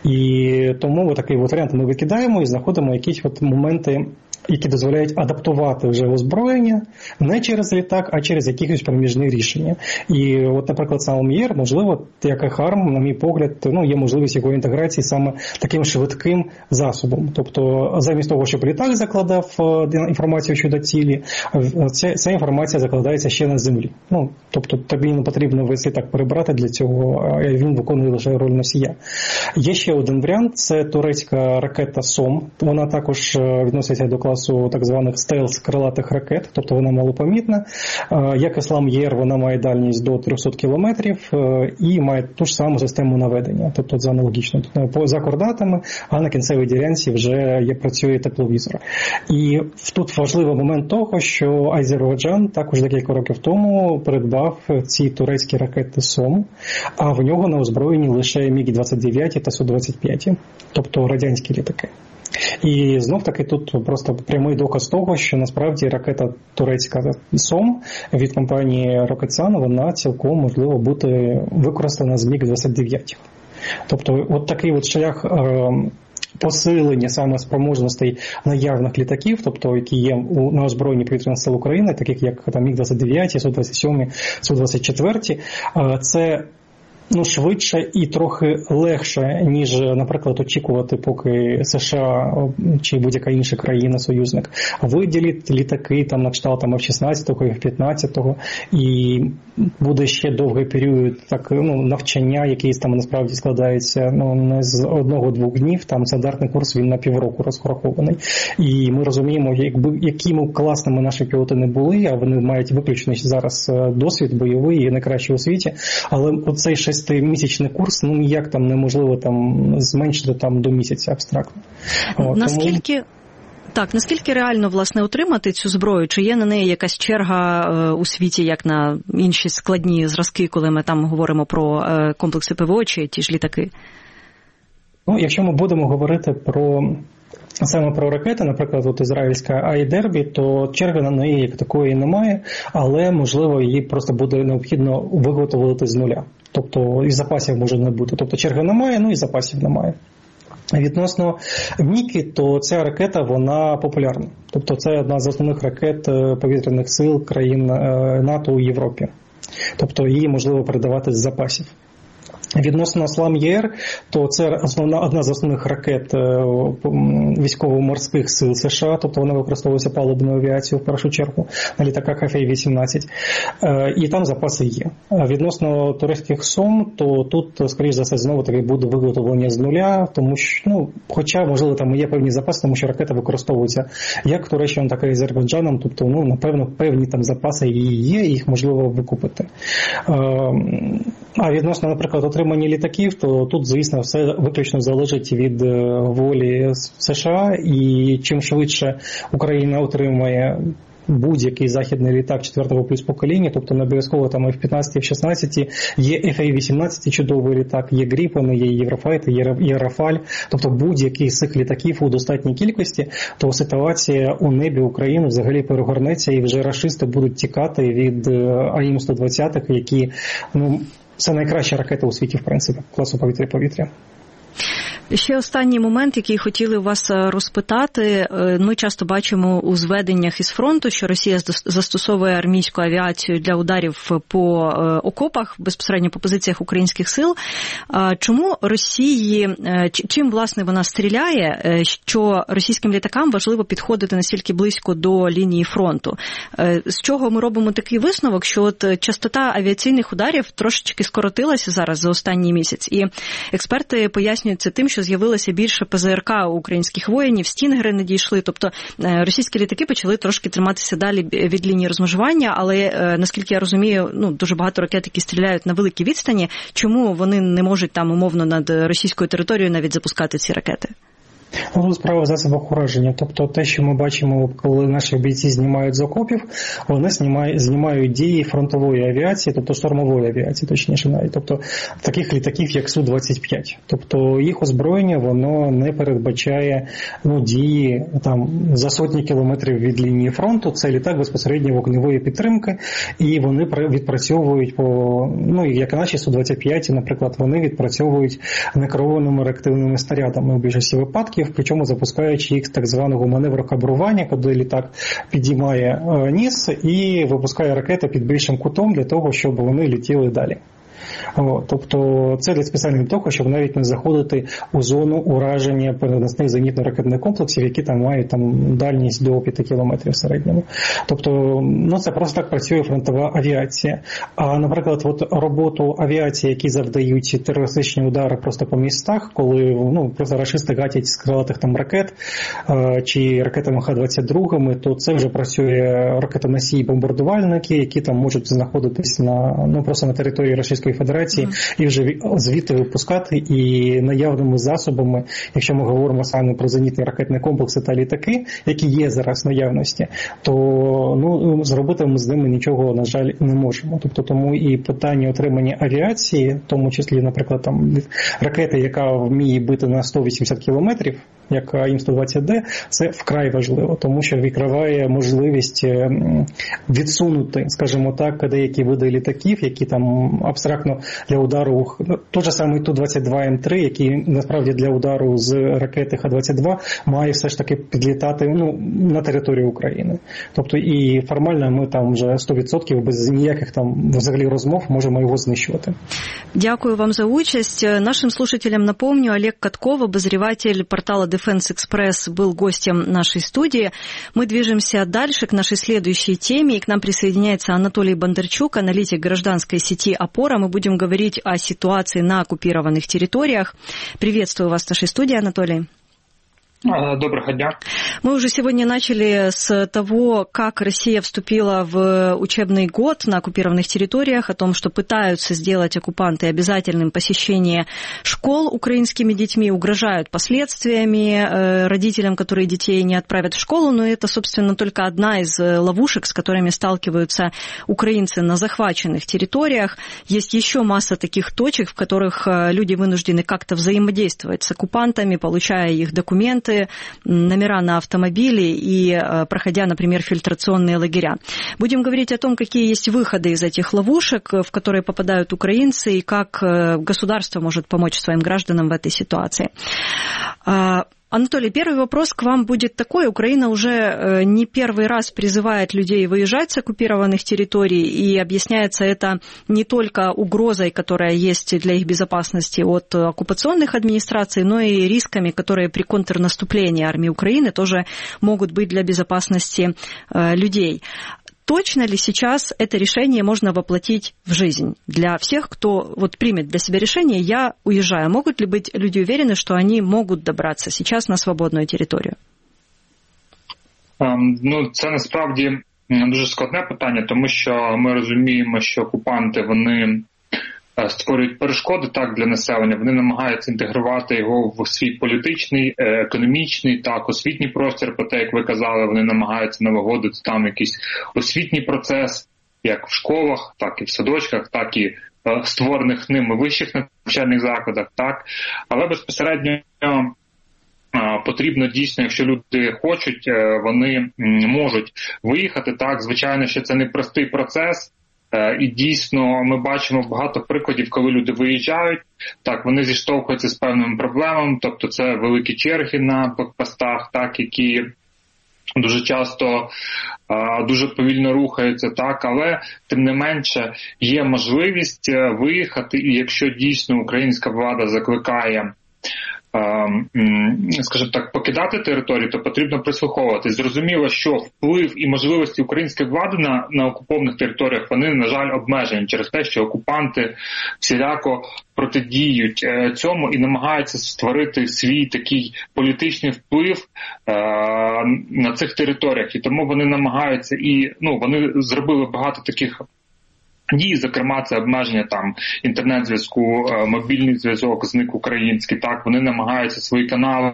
І тому такий варіант ми викидаємо і знаходимо якісь моменти, які дозволяють адаптувати вже озброєння не через літак, а через якісь проміжні рішення. І от, наприклад, Салам'єр, можливо, як і Харм, на мій погляд, є можливість його інтеграції саме таким швидким засобом. Тобто, замість того, щоб літак закладав інформацію щодо цілі, ця інформація закладається ще на землі. Тобто, тобі не потрібно весь літак перебрати для цього, а він виконує лише роль носія. Є ще один варіант, це турецька ракета СОМ. Вона також відноситься до класу так званих стелс-крилатих ракет, тобто вона малопомітна. Як і Салам'єр, вона має дальність до 300 кілометрів і має ту ж саму систему наведення, тобто за аналогічно. За координатами, а на кінцевій ділянці вже працює тепловізор. І тут важливий момент того, що Азербайджан також декілька років тому придбав ці турецькі ракети СОМ, а в нього на озброєнні лише Міг-29 та Су-25, тобто радянські літаки. І знов-таки тут просто прямий доказ того, що насправді ракета турецька СОМ від компанії Roketsan, вона цілком можливо бути використана з Міг-29. Тобто от такий шлях посилення саме спроможностей наявних літаків, тобто які є на озброєнні повітряних сил України, таких як Міг-29, Су-27, Су-24, це швидше і трохи легше, ніж, наприклад, очікувати, поки США чи будь-яка інша країна-союзник виділить літаки на кшталт F-16, F-15, і буде ще довгий період навчання, який насправді складається не з 1-2 днів, там стандартний курс він на півроку розрахований. І ми розуміємо, якими класними наші пілоти не були, а вони мають виключно зараз досвід бойовий і найкращий у світі, але оцей 6-місячний курс, ніяк неможливо зменшити до місяця абстрактно. Наскільки реально, власне, отримати цю зброю? Чи є на неї якась черга у світі, як на інші складні зразки, коли ми там говоримо про комплекси ПВО чи ті ж літаки? Якщо ми будемо говорити саме про ракети, наприклад, ізраїльська Айдербі, то черги на неї як такої немає, але, можливо, її просто буде необхідно виготовити з нуля. Тобто і запасів може не бути. Тобто черги немає, і запасів немає. Відносно Ніки, то ця ракета, вона популярна. Тобто це одна з основних ракет повітряних сил країн НАТО у Європі. Тобто її можливо передавати з запасів. Відносно Салам'єр, то це одна з основних ракет військово-морських сил США, тобто вона використовується палубною авіацією в першу чергу на літаках F-18, і там запаси є. Відносно турецьких СОМ, то тут, скоріш за все, знову-таки буде виготовлення з нуля, тому що, хоча, можливо, там є певні запаси, тому що ракета використовується як Туреччиною, так і Азербайджаном, тобто, напевно, певні там запаси її є, і їх можливо викупити. А відносно, наприклад, отримання літаків, то тут, звісно, все виключно залежить від волі США, і чим швидше Україна отримає будь-який західний літак 4-го плюс покоління, тобто не обов'язково там F-15, F-16, є FA-18 чудовий літак, є Гріпени, є Єврофайти, є Рафаль, тобто будь-який з цих літаків у достатній кількості, то ситуація у небі України взагалі перегорнеться і вже рашисти будуть тікати від АІМ-120, які, це найкраща ракета у світі, в принципі, класу повітря-повітря. Ще останній момент, який хотіли вас розпитати. Ми часто бачимо у зведеннях із фронту, що Росія застосовує армійську авіацію для ударів по окопах, безпосередньо по позиціях українських сил. Чому Росії, чим, власне, вона стріляє, що російським літакам важливо підходити настільки близько до лінії фронту? З чого ми робимо такий висновок, що от частота авіаційних ударів трошечки скоротилася зараз за останній місяць, і експерти пояснюють це тим, що з'явилося більше ПЗРК у українських воїнів, стінгери надійшли, тобто російські літаки почали трошки триматися далі від лінії розмежування, але, наскільки я розумію, дуже багато ракет, які стріляють на великій відстані, чому вони не можуть там умовно над російською територією навіть запускати ці ракети? Тут справа в засобах ураження. Тобто те, що ми бачимо, коли наші бійці знімають з окопів, вони знімають дії фронтової авіації, тобто штурмової авіації, точніше навіть. Тобто таких літаків, як Су-25. Тобто їх озброєння, воно не передбачає дії там за сотні кілометрів від лінії фронту. Це літак безпосередньо вогневої підтримки, і вони відпрацьовують як наші Су-25, наприклад, вони відпрацьовують некерованими реактивними снарядами у більшості випадків, причому запускаючи їх з так званого маневру кабрування, коли літак підіймає ніс і випускає ракети під більшим кутом для того, щоб вони летіли далі. Тобто це для спеціально того, щоб навіть не заходити у зону ураження переносних зенітно-ракетних комплексів, які там мають дальність до 5 кілометрів в середньому. Тобто, це просто так працює фронтова авіація. А, наприклад, роботу авіації, які завдають терористичні удари просто по містах, коли просто рашисти гатять з крилатих ракет чи ракетами Х-22, то це вже працює ракетоносії-бомбардувальники, які там можуть знаходитись просто на території Російської Федерації і вже звідти випускати, і наявними засобами, якщо ми говоримо саме про зенітні ракетні комплекси та літаки, які є зараз в наявності, то зробити ми з ними нічого, на жаль, не можемо. Тобто тому і питання отримання авіації, в тому числі, наприклад, ракети, яка вміє бити на 180 кілометрів, як АІМ-120Д, це вкрай важливо, тому що відкриває можливість відсунути, скажімо так, деякі види літаків, які там абстрактно для удару, той же самий Ту-22М3, який насправді для удару з ракети Х-22 має все ж таки підлітати на територію України. Тобто і формально ми там вже 100% без ніяких там взагалі розмов можемо його знищувати. Дякую вам за участь. Нашим слушателям напомню, Олег Катков, обозреватель портала Defense Express, был гостем нашей студии. Мы движемся дальше к нашей следующей теме, и к нам присоединяется Анатолий Бондарчук, аналитик гражданской сети «Опора». Мы будем говорить о ситуации на оккупированных территориях. Приветствую вас в нашей студии, Анатолий. Доброго дня. Мы уже сегодня начали с того, как Россия вступила в учебный год на оккупированных территориях, о том, что пытаются сделать оккупанты обязательным посещение школ украинскими детьми, угрожают последствиями родителям, которые детей не отправят в школу, но это, собственно, только одна из ловушек, с которыми сталкиваются украинцы на захваченных территориях. Есть еще масса таких точек, в которых люди вынуждены как-то взаимодействовать с оккупантами, получая их документы, номера на автомобили и проходя, например, фильтрационные лагеря. Будем говорить о том, какие есть выходы из этих ловушек, в которые попадают украинцы, и как государство может помочь своим гражданам в этой ситуации. Анатолий, первый вопрос к вам будет такой. Украина уже не первый раз призывает людей выезжать с оккупированных территорий, и объясняется это не только угрозой, которая есть для их безопасности от оккупационных администраций, но и рисками, которые при контрнаступлении армии Украины тоже могут быть для безопасности людей. Точно ли сейчас это решение можно воплотить в жизнь? Для всех, кто примет для себя решение, я уезжаю, могут ли быть люди уверены, что они могут добраться сейчас на свободную территорию? Це насправді дуже складне питання, тому що ми розуміємо, що окупанти, вони створюють перешкоди так для населення, вони намагаються інтегрувати його в свій політичний, економічний, так, освітній простір, про те, як ви казали, вони намагаються налагодити там якийсь освітній процес, як в школах, так і в садочках, так і створених ними вищих навчальних закладах, так, але безпосередньо потрібно дійсно, якщо люди хочуть, вони можуть виїхати, так, звичайно, що це не простий процес. І дійсно ми бачимо багато прикладів, коли люди виїжджають, так, вони зіштовхуються з певними проблемами, тобто це великі черги на блокпостах, так, які дуже часто дуже повільно рухаються, так, але тим не менше є можливість виїхати, і якщо дійсно українська влада закликає, скажімо так, покидати територію, то потрібно прислуховуватись. Зрозуміло, що вплив і можливості української влади на окупованих територіях, вони, на жаль, обмежені через те, що окупанти всіляко протидіють цьому і намагаються створити свій такий політичний вплив на цих територіях. І тому вони намагаються вони зробили багато таких дії, зокрема, це обмеження там інтернет-зв'язку, мобільний зв'язок, зник український, так, вони намагаються свої канали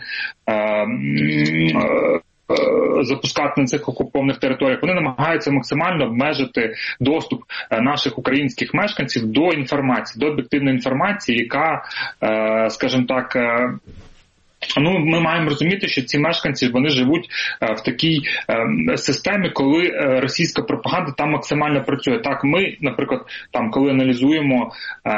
запускати на цих окупованих територіях. Вони намагаються максимально обмежити доступ наших українських мешканців до інформації, до об'єктивної інформації, яка, скажімо так, ми маємо розуміти, що ці мешканці, вони живуть в такій системі, коли російська пропаганда там максимально працює. Так, ми, наприклад, там, коли аналізуємо,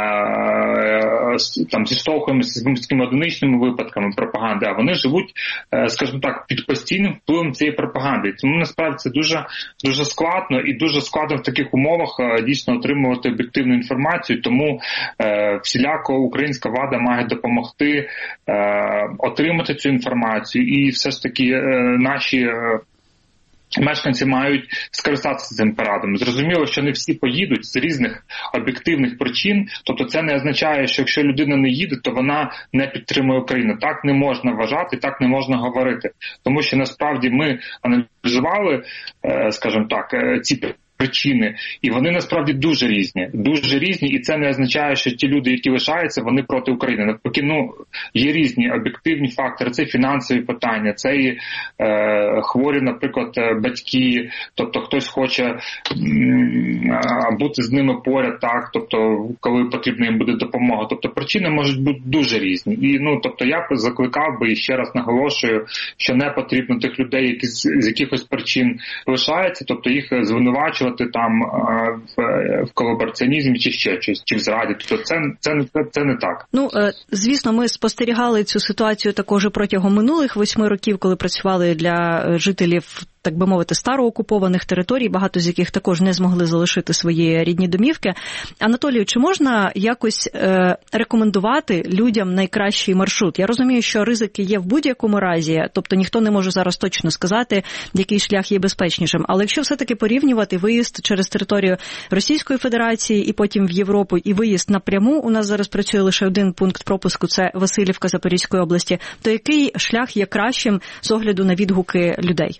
там, зіштовхуємося з такими одиничними випадками пропаганди, а вони живуть, скажімо так, під постійним впливом цієї пропаганди. Тому, насправді, це дуже, дуже складно і дуже складно в таких умовах дійсно отримувати об'єктивну інформацію, тому всіляко українська влада має допомогти отримати цю інформацію, і все ж таки наші мешканці мають скористатися цим парадом. Зрозуміло, що не всі поїдуть з різних об'єктивних причин, тобто це не означає, що якщо людина не їде, то вона не підтримує Україну. Так не можна вважати, так не можна говорити. Тому що насправді ми аналізували, скажімо так, ці причини, і вони насправді дуже різні, і це не означає, що ті люди, які лишаються, вони проти України. Навпаки, є різні об'єктивні фактори, це фінансові питання, це і хворі, наприклад, батьки, тобто хтось хоче бути з ними поряд, так, тобто коли потрібна їм буде допомога, тобто причини можуть бути дуже різні. І, тобто я закликав би і ще раз наголошую, що не потрібно тих людей, які з якихось причин лишаються, тобто їх звинувачувати там в колабораціонізмі чи ще щось, чи в зраді. Тобто це не так. Звісно, ми спостерігали цю ситуацію також протягом минулих 8 років, коли працювали для жителів, так би мовити, староокупованих територій, багато з яких також не змогли залишити свої рідні домівки. Анатолію, чи можна якось рекомендувати людям найкращий маршрут? Я розумію, що ризики є в будь-якому разі, тобто ніхто не може зараз точно сказати, який шлях є безпечнішим. Але якщо все-таки порівнювати виїзд через територію Російської Федерації і потім в Європу, і виїзд напряму, у нас зараз працює лише один пункт пропуску, це Василівка Запорізької області, то який шлях є кращим з огляду на відгуки людей?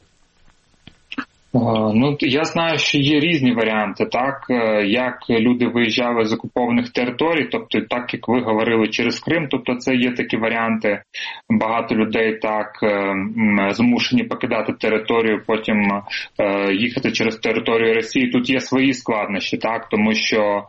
Я знаю, що є різні варіанти, так, як люди виїжджали з окупованих територій, тобто так, як ви говорили, через Крим, тобто це є такі варіанти, багато людей так змушені покидати територію, потім їхати через територію Росії. Тут є свої складнощі, так, тому що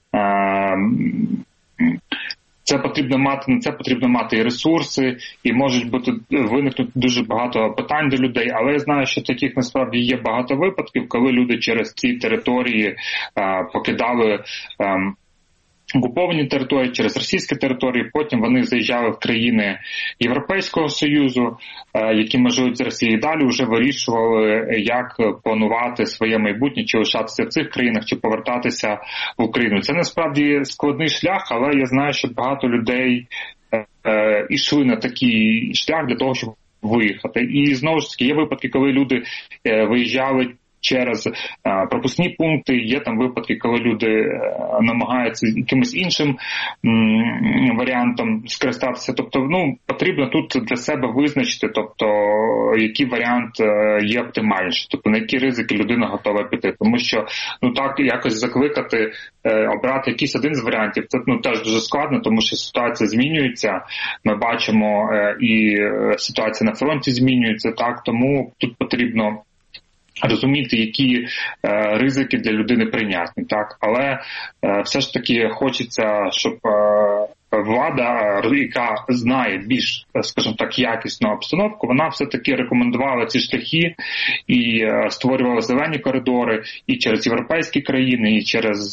на це потрібно мати і ресурси, і можуть виникнути дуже багато питань до людей, але я знаю, що таких насправді є багато випадків, коли люди через ці території покидали окуповані території, через російські території, потім вони заїжджали в країни Європейського Союзу, які межують з Росією, і далі вже вирішували, як планувати своє майбутнє, чи лишатися в цих країнах, чи повертатися в Україну. Це насправді складний шлях, але я знаю, що багато людей йшли на такий шлях для того, щоб виїхати. І знову ж таки, є випадки, коли люди виїжджали через пропускні пункти, є там випадки, коли люди намагаються якимось іншим варіантом скористатися. Тобто, потрібно тут для себе визначити, тобто, який варіант є оптимальніший, тобто, на які ризики людина готова піти. Тому що, так, якось закликати, обрати якийсь один з варіантів, це, теж дуже складно, тому що ситуація змінюється. Ми бачимо, і ситуація на фронті змінюється, так, тому тут потрібно розуміти, які ризики для людини прийнятні, так, але все ж таки хочеться, щоб влада, яка знає більш, скажімо так, якісну обстановку, вона все-таки рекомендувала ці шляхи і створювала зелені коридори і через європейські країни, і через...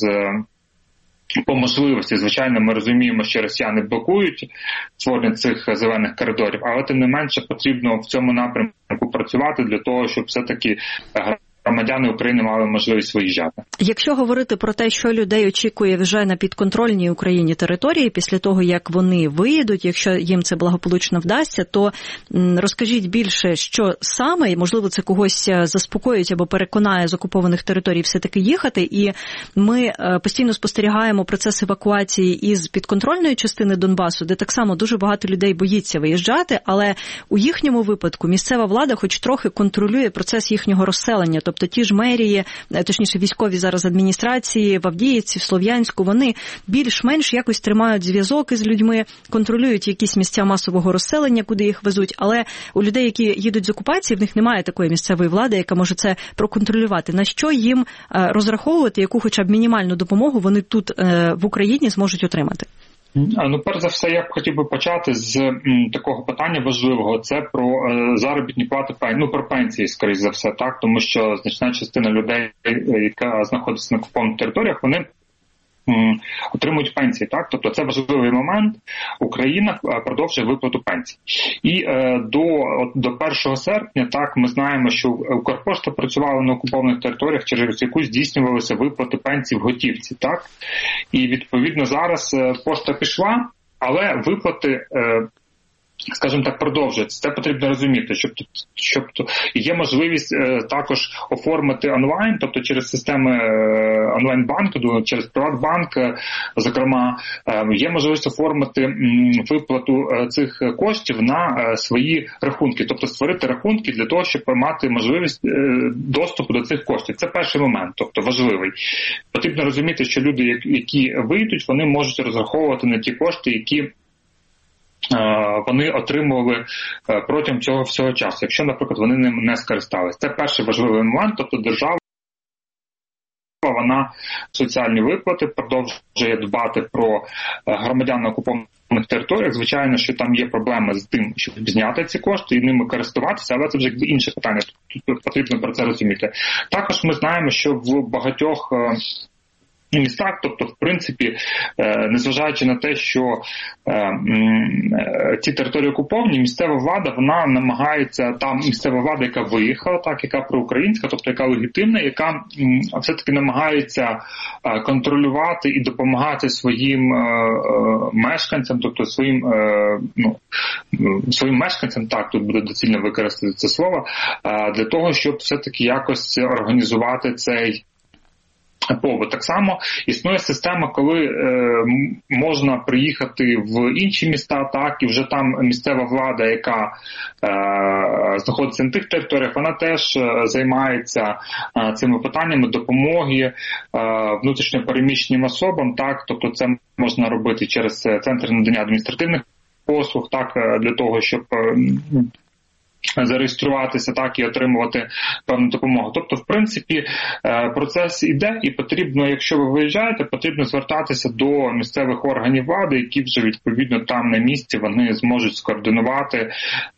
По можливості, звичайно, ми розуміємо, що росіяни блокують створення цих зелених коридорів, але тим не менше потрібно в цьому напрямку працювати для того, щоб все-таки громадяни України мали можливість виїжджати. Якщо говорити про те, що людей очікує вже на підконтрольній Україні території після того, як вони виїдуть, якщо їм це благополучно вдасться, то розкажіть більше, що саме, можливо, це когось заспокоїть або переконає з окупованих територій все-таки їхати, і ми постійно спостерігаємо процес евакуації із підконтрольної частини Донбасу, де так само дуже багато людей боїться виїжджати, але у їхньому випадку місцева влада хоч трохи контролює процес їхнього розселення. Тобто ті ж мерії, точніше військові зараз адміністрації в Авдіївці, в Слов'янську, вони більш-менш якось тримають зв'язок із людьми, контролюють якісь місця масового розселення, куди їх везуть, але у людей, які їдуть з окупації, в них немає такої місцевої влади, яка може це проконтролювати. На що їм розраховувати, яку хоча б мінімальну допомогу вони тут в Україні зможуть отримати? Ну, перш за все, я б хотів би почати з такого питання важливого. Це про заробітні плати, про пенсії, скоріш за все, так, тому що значна частина людей, яка знаходиться на окупованих територіях, вони отримують пенсії, так? Тобто це важливий момент. Україна продовжує виплату пенсій. І до 1 серпня, так, ми знаємо, що Укрпошта працювала на окупованих територіях, через яку здійснювалися виплати пенсій в готівці, так? І відповідно зараз пошта пішла, але виплати, скажімо так, продовжується. Це потрібно розуміти, щоб є можливість також оформити онлайн, тобто через системи онлайн-банку, через Приватбанк, зокрема, є можливість оформити виплату цих коштів на свої рахунки, тобто створити рахунки для того, щоб мати можливість доступу до цих коштів. Це перший момент, тобто важливий. Потрібно розуміти, що люди, які вийдуть, вони можуть розраховувати на ті кошти, які вони отримували протягом цього всього часу, якщо, наприклад, вони ним не скористалися. Це перший важливий момент, тобто держава, вона соціальні виплати продовжує дбати про громадян на окупованих територіях. Звичайно, що там є проблеми з тим, щоб зняти ці кошти і ними користуватися, але це вже інше питання, тут потрібно про це розуміти. Також ми знаємо, що в багатьох містах, тобто, в принципі, незважаючи на те, що ці території окуповані, місцева влада, вона намагається, там місцева влада, яка виїхала, так, яка проукраїнська, тобто яка легітимна, яка все-таки намагається контролювати і допомагати своїм мешканцям, тобто своїм мешканцям, так, тут буде доцільно використати це слово, для того, щоб все-таки якось організувати цей побут. Так само існує система, коли можна приїхати в інші міста, так, і вже там місцева влада, яка знаходиться на тих територіях, вона теж займається цими питаннями допомоги внутрішньо переміщеним особам, так, тобто це можна робити через центр надання адміністративних послуг, так, для того, щоб зареєструватися, так, і отримувати певну допомогу. Тобто, в принципі, процес іде, і потрібно, якщо ви виїжджаєте, потрібно звертатися до місцевих органів влади, які вже, відповідно, там на місці, вони зможуть скоординувати,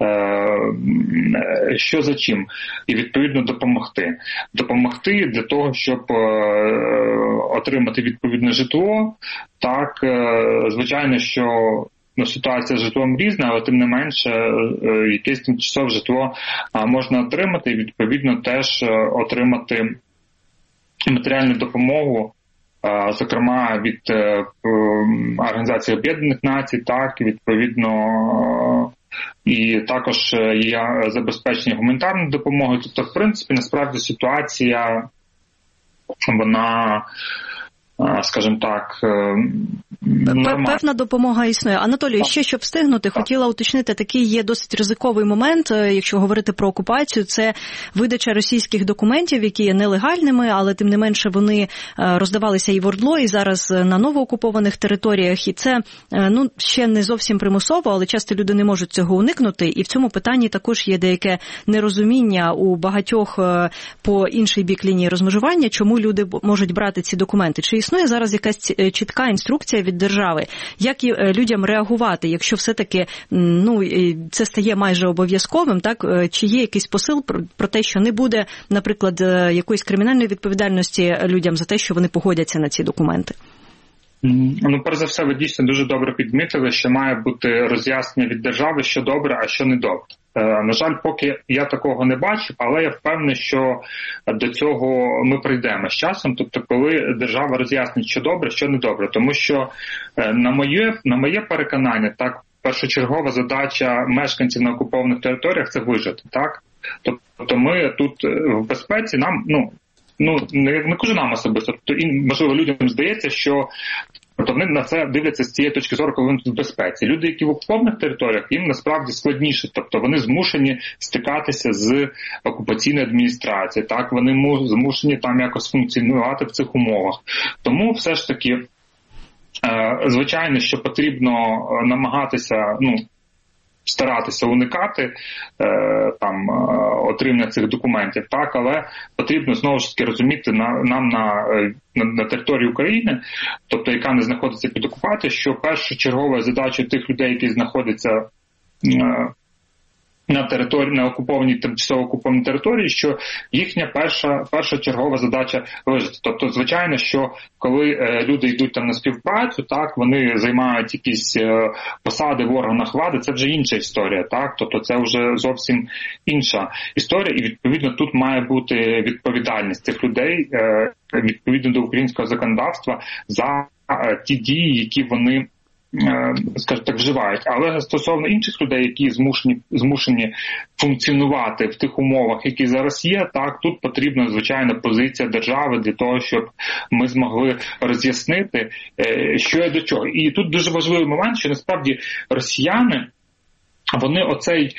що за чим, і, відповідно, допомогти. Допомогти для того, щоб отримати відповідне житло. Так, звичайно, що ситуація з житлом різна, але тим не менше якесь тимчасове житло можна отримати і, відповідно, теж отримати матеріальну допомогу, зокрема від Організації Об'єднаних Націй, так, і, відповідно, і також є забезпечення гуманітарної допомоги. Тобто, в принципі, насправді ситуація, вона, скажімо так, певна допомога існує. Анатолій, ще щоб встигнути, хотіла уточнити, такий є досить ризиковий момент, якщо говорити про окупацію, це видача російських документів, які є нелегальними, але тим не менше вони роздавалися і в ОРДЛО, і зараз на новоокупованих територіях, і це, ще не зовсім примусово, але часто люди не можуть цього уникнути, і в цьому питанні також є деяке нерозуміння у багатьох по інший бік лінії розмежування, чому люди можуть брати ці документи. Чи існує зараз якась чітка інструкція від держави, як людям реагувати, якщо все-таки це стає майже обов'язковим, так? Чи є якийсь посил про те, що не буде, наприклад, якоїсь кримінальної відповідальності людям за те, що вони погодяться на ці документи? Перш за все, ви дійсно дуже добре підмітили, що має бути роз'яснення від держави, що добре, а що не добре. На жаль, поки я такого не бачив, але я впевнений, що до цього ми прийдемо з часом, тобто коли держава роз'яснить, що добре, що не добре. Тому що, на моє переконання, так, першочергова задача мешканців на окупованих територіях – це вижити, так? Тобто ми тут в безпеці, нам, не кажу нам особисто, тобто, можливо, людям здається, що вони на це дивляться з цієї точки зору, коли вони тут в безпеці. Люди, які в окупованих територіях, їм насправді складніше, тобто вони змушені стикатися з окупаційною адміністрацією, так, вони змушені там якось функціонувати в цих умовах. Тому все ж таки, звичайно, що потрібно намагатися, старатися уникати отримання цих документів, так, але потрібно знову ж таки розуміти нам на території України, тобто яка не знаходиться під окупацією, що першочергова задача тих людей, які знаходяться на території, на окупованій, тимчасово окупованій території, що їхня перша чергова задача вижити. Тобто, звичайно, що коли люди йдуть там на співпрацю, так, вони займають якісь посади в органах влади, це вже інша історія, так, тобто це вже зовсім інша історія, і відповідно тут має бути відповідальність цих людей відповідно до українського законодавства за ті дії, які вони, скажімо так, вживають. Але стосовно інших людей, які змушені функціонувати в тих умовах, які зараз є, так, тут потрібна, звичайно, позиція держави для того, щоб ми змогли роз'яснити, що є до чого. І тут дуже важливий момент, що насправді росіяни, вони оцей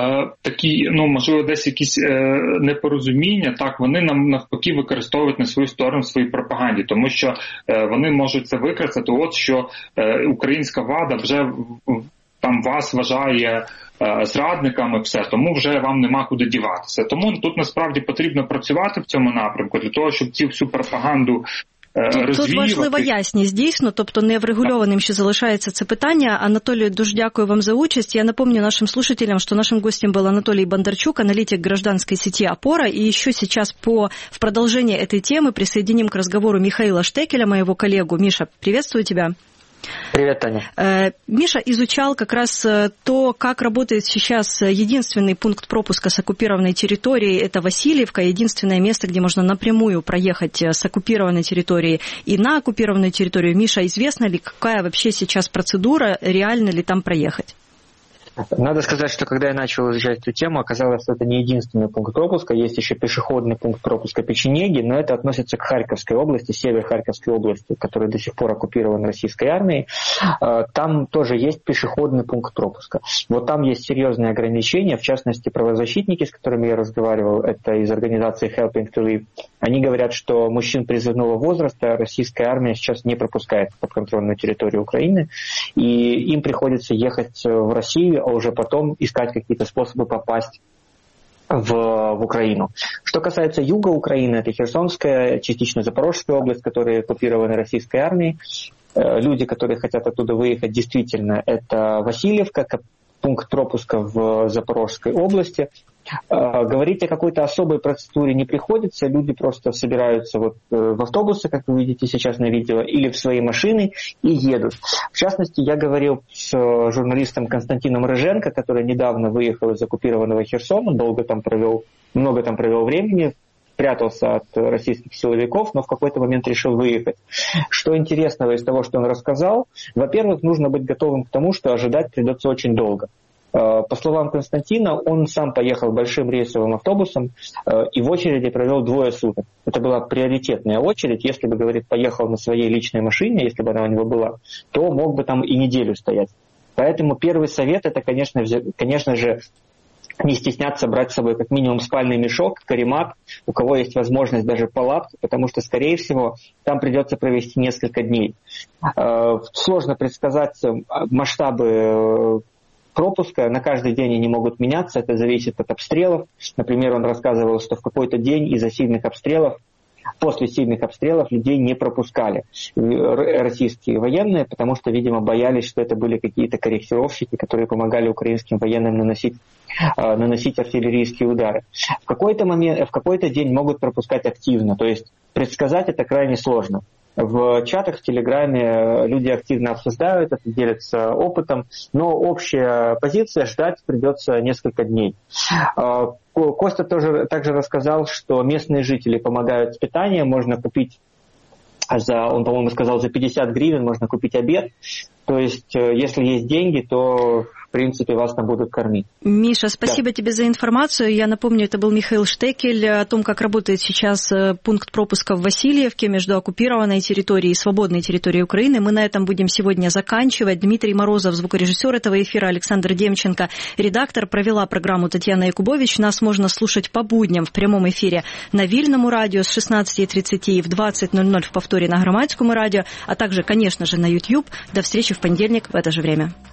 такі, можливо, десь якісь непорозуміння, так, вони нам навпаки використовують на свою сторону в своїй пропаганді, тому що вони можуть це використати, що українська влада вже там вас вважає зрадниками, все, тому вже вам нема куди діватися. Тому тут насправді потрібно працювати в цьому напрямку для того, щоб цю всю пропаганду Тут важлива ясність, дійсно, тобто неврегулированным ще залишається це питання. Анатолий, дуже дякую вам за участь. Я напомню нашим слушателям, что нашим гостем был Анатолий Бондарчук, аналитик гражданской сети «Опора». И еще сейчас в продолжение этой темы присоединим к разговору Михаила Штекеля, моего коллегу. Миша, приветствую тебя. Привет, Таня. Миша изучал как раз то, как работает сейчас единственный пункт пропуска с оккупированной территории. Это Васильевка, единственное место, где можно напрямую проехать с оккупированной территории и на оккупированную территорию. Миша, известно ли, какая вообще сейчас процедура, реально ли там проехать? Надо сказать, что когда я начал изучать эту тему, оказалось, что это не единственный пункт пропуска. Есть еще пешеходный пункт пропуска Печенеги, но это относится к Харьковской области, север Харьковской области, которая до сих пор оккупирована российской армией. Там тоже есть пешеходный пункт пропуска. Вот там есть серьезные ограничения, в частности, правозащитники, с которыми я разговаривал, это из организации Helping to Live, они говорят, что мужчин призывного возраста российская армия сейчас не пропускает в подконтрольную территорию Украины, и им приходится ехать в Россию, а уже потом искать какие-то способы попасть в Украину. Что касается юга Украины, это Херсонская, частично Запорожская область, которые оккупированы российской армией. Люди, которые хотят оттуда выехать, действительно, это Васильевка, пункт пропуска в Запорожской области. Говорить о какой-то особой процедуре не приходится, люди просто собираются в автобусы, как вы видите сейчас на видео, или в свои машины и едут. В частности, я говорил с журналистом Константином Рыженко, который недавно выехал из оккупированного Херсона, много там провел времени, прятался от российских силовиков, но в какой-то момент решил выехать. Что интересного из того, что он рассказал? Во-первых, нужно быть готовым к тому, что ожидать придется очень долго. По словам Константина, он сам поехал большим рейсовым автобусом и в очереди провел 2 суток. Это была приоритетная очередь. Если бы, говорит, поехал на своей личной машине, если бы она у него была, то мог бы там и неделю стоять. Поэтому первый совет – это, конечно же, не стесняться брать с собой как минимум спальный мешок, каремат, у кого есть возможность даже палатку, потому что, скорее всего, там придется провести несколько дней. Сложно предсказать масштабы пропуска, на каждый день они могут меняться, это зависит от обстрелов. Например, он рассказывал, что в какой-то день из-за сильных обстрелов после сильных обстрелов людей не пропускали российские военные, потому что, видимо, боялись, что это были какие-то корректировщики, которые помогали украинским военным наносить артиллерийские удары. В какой-то день могут пропускать активно, то есть предсказать это крайне сложно. В чатах в Телеграме люди активно обсуждают это, делятся опытом, но общая позиция — ждать придется несколько дней. Костя также рассказал, что местные жители помогают с питанием, можно купить он, по-моему, сказал, за 50 гривен можно купить обед. То есть, если есть деньги, то, в принципе, вас там будут кормить. Миша, спасибо тебе за информацию. Я напомню, это был Михаил Штекель о том, как работает сейчас пункт пропуска в Васильевке между оккупированной территорией и свободной территорией Украины. Мы на этом будем сегодня заканчивать. Дмитрий Морозов, звукорежиссер этого эфира, Александр Демченко, редактор. Провела программу Татьяна Якубович. Нас можно слушать по будням в прямом эфире на Вильному радио с 16:30 и в 20:00 в повторе на Громадскому радио, а также, конечно же, на YouTube. До встречи в понедельник в это же время.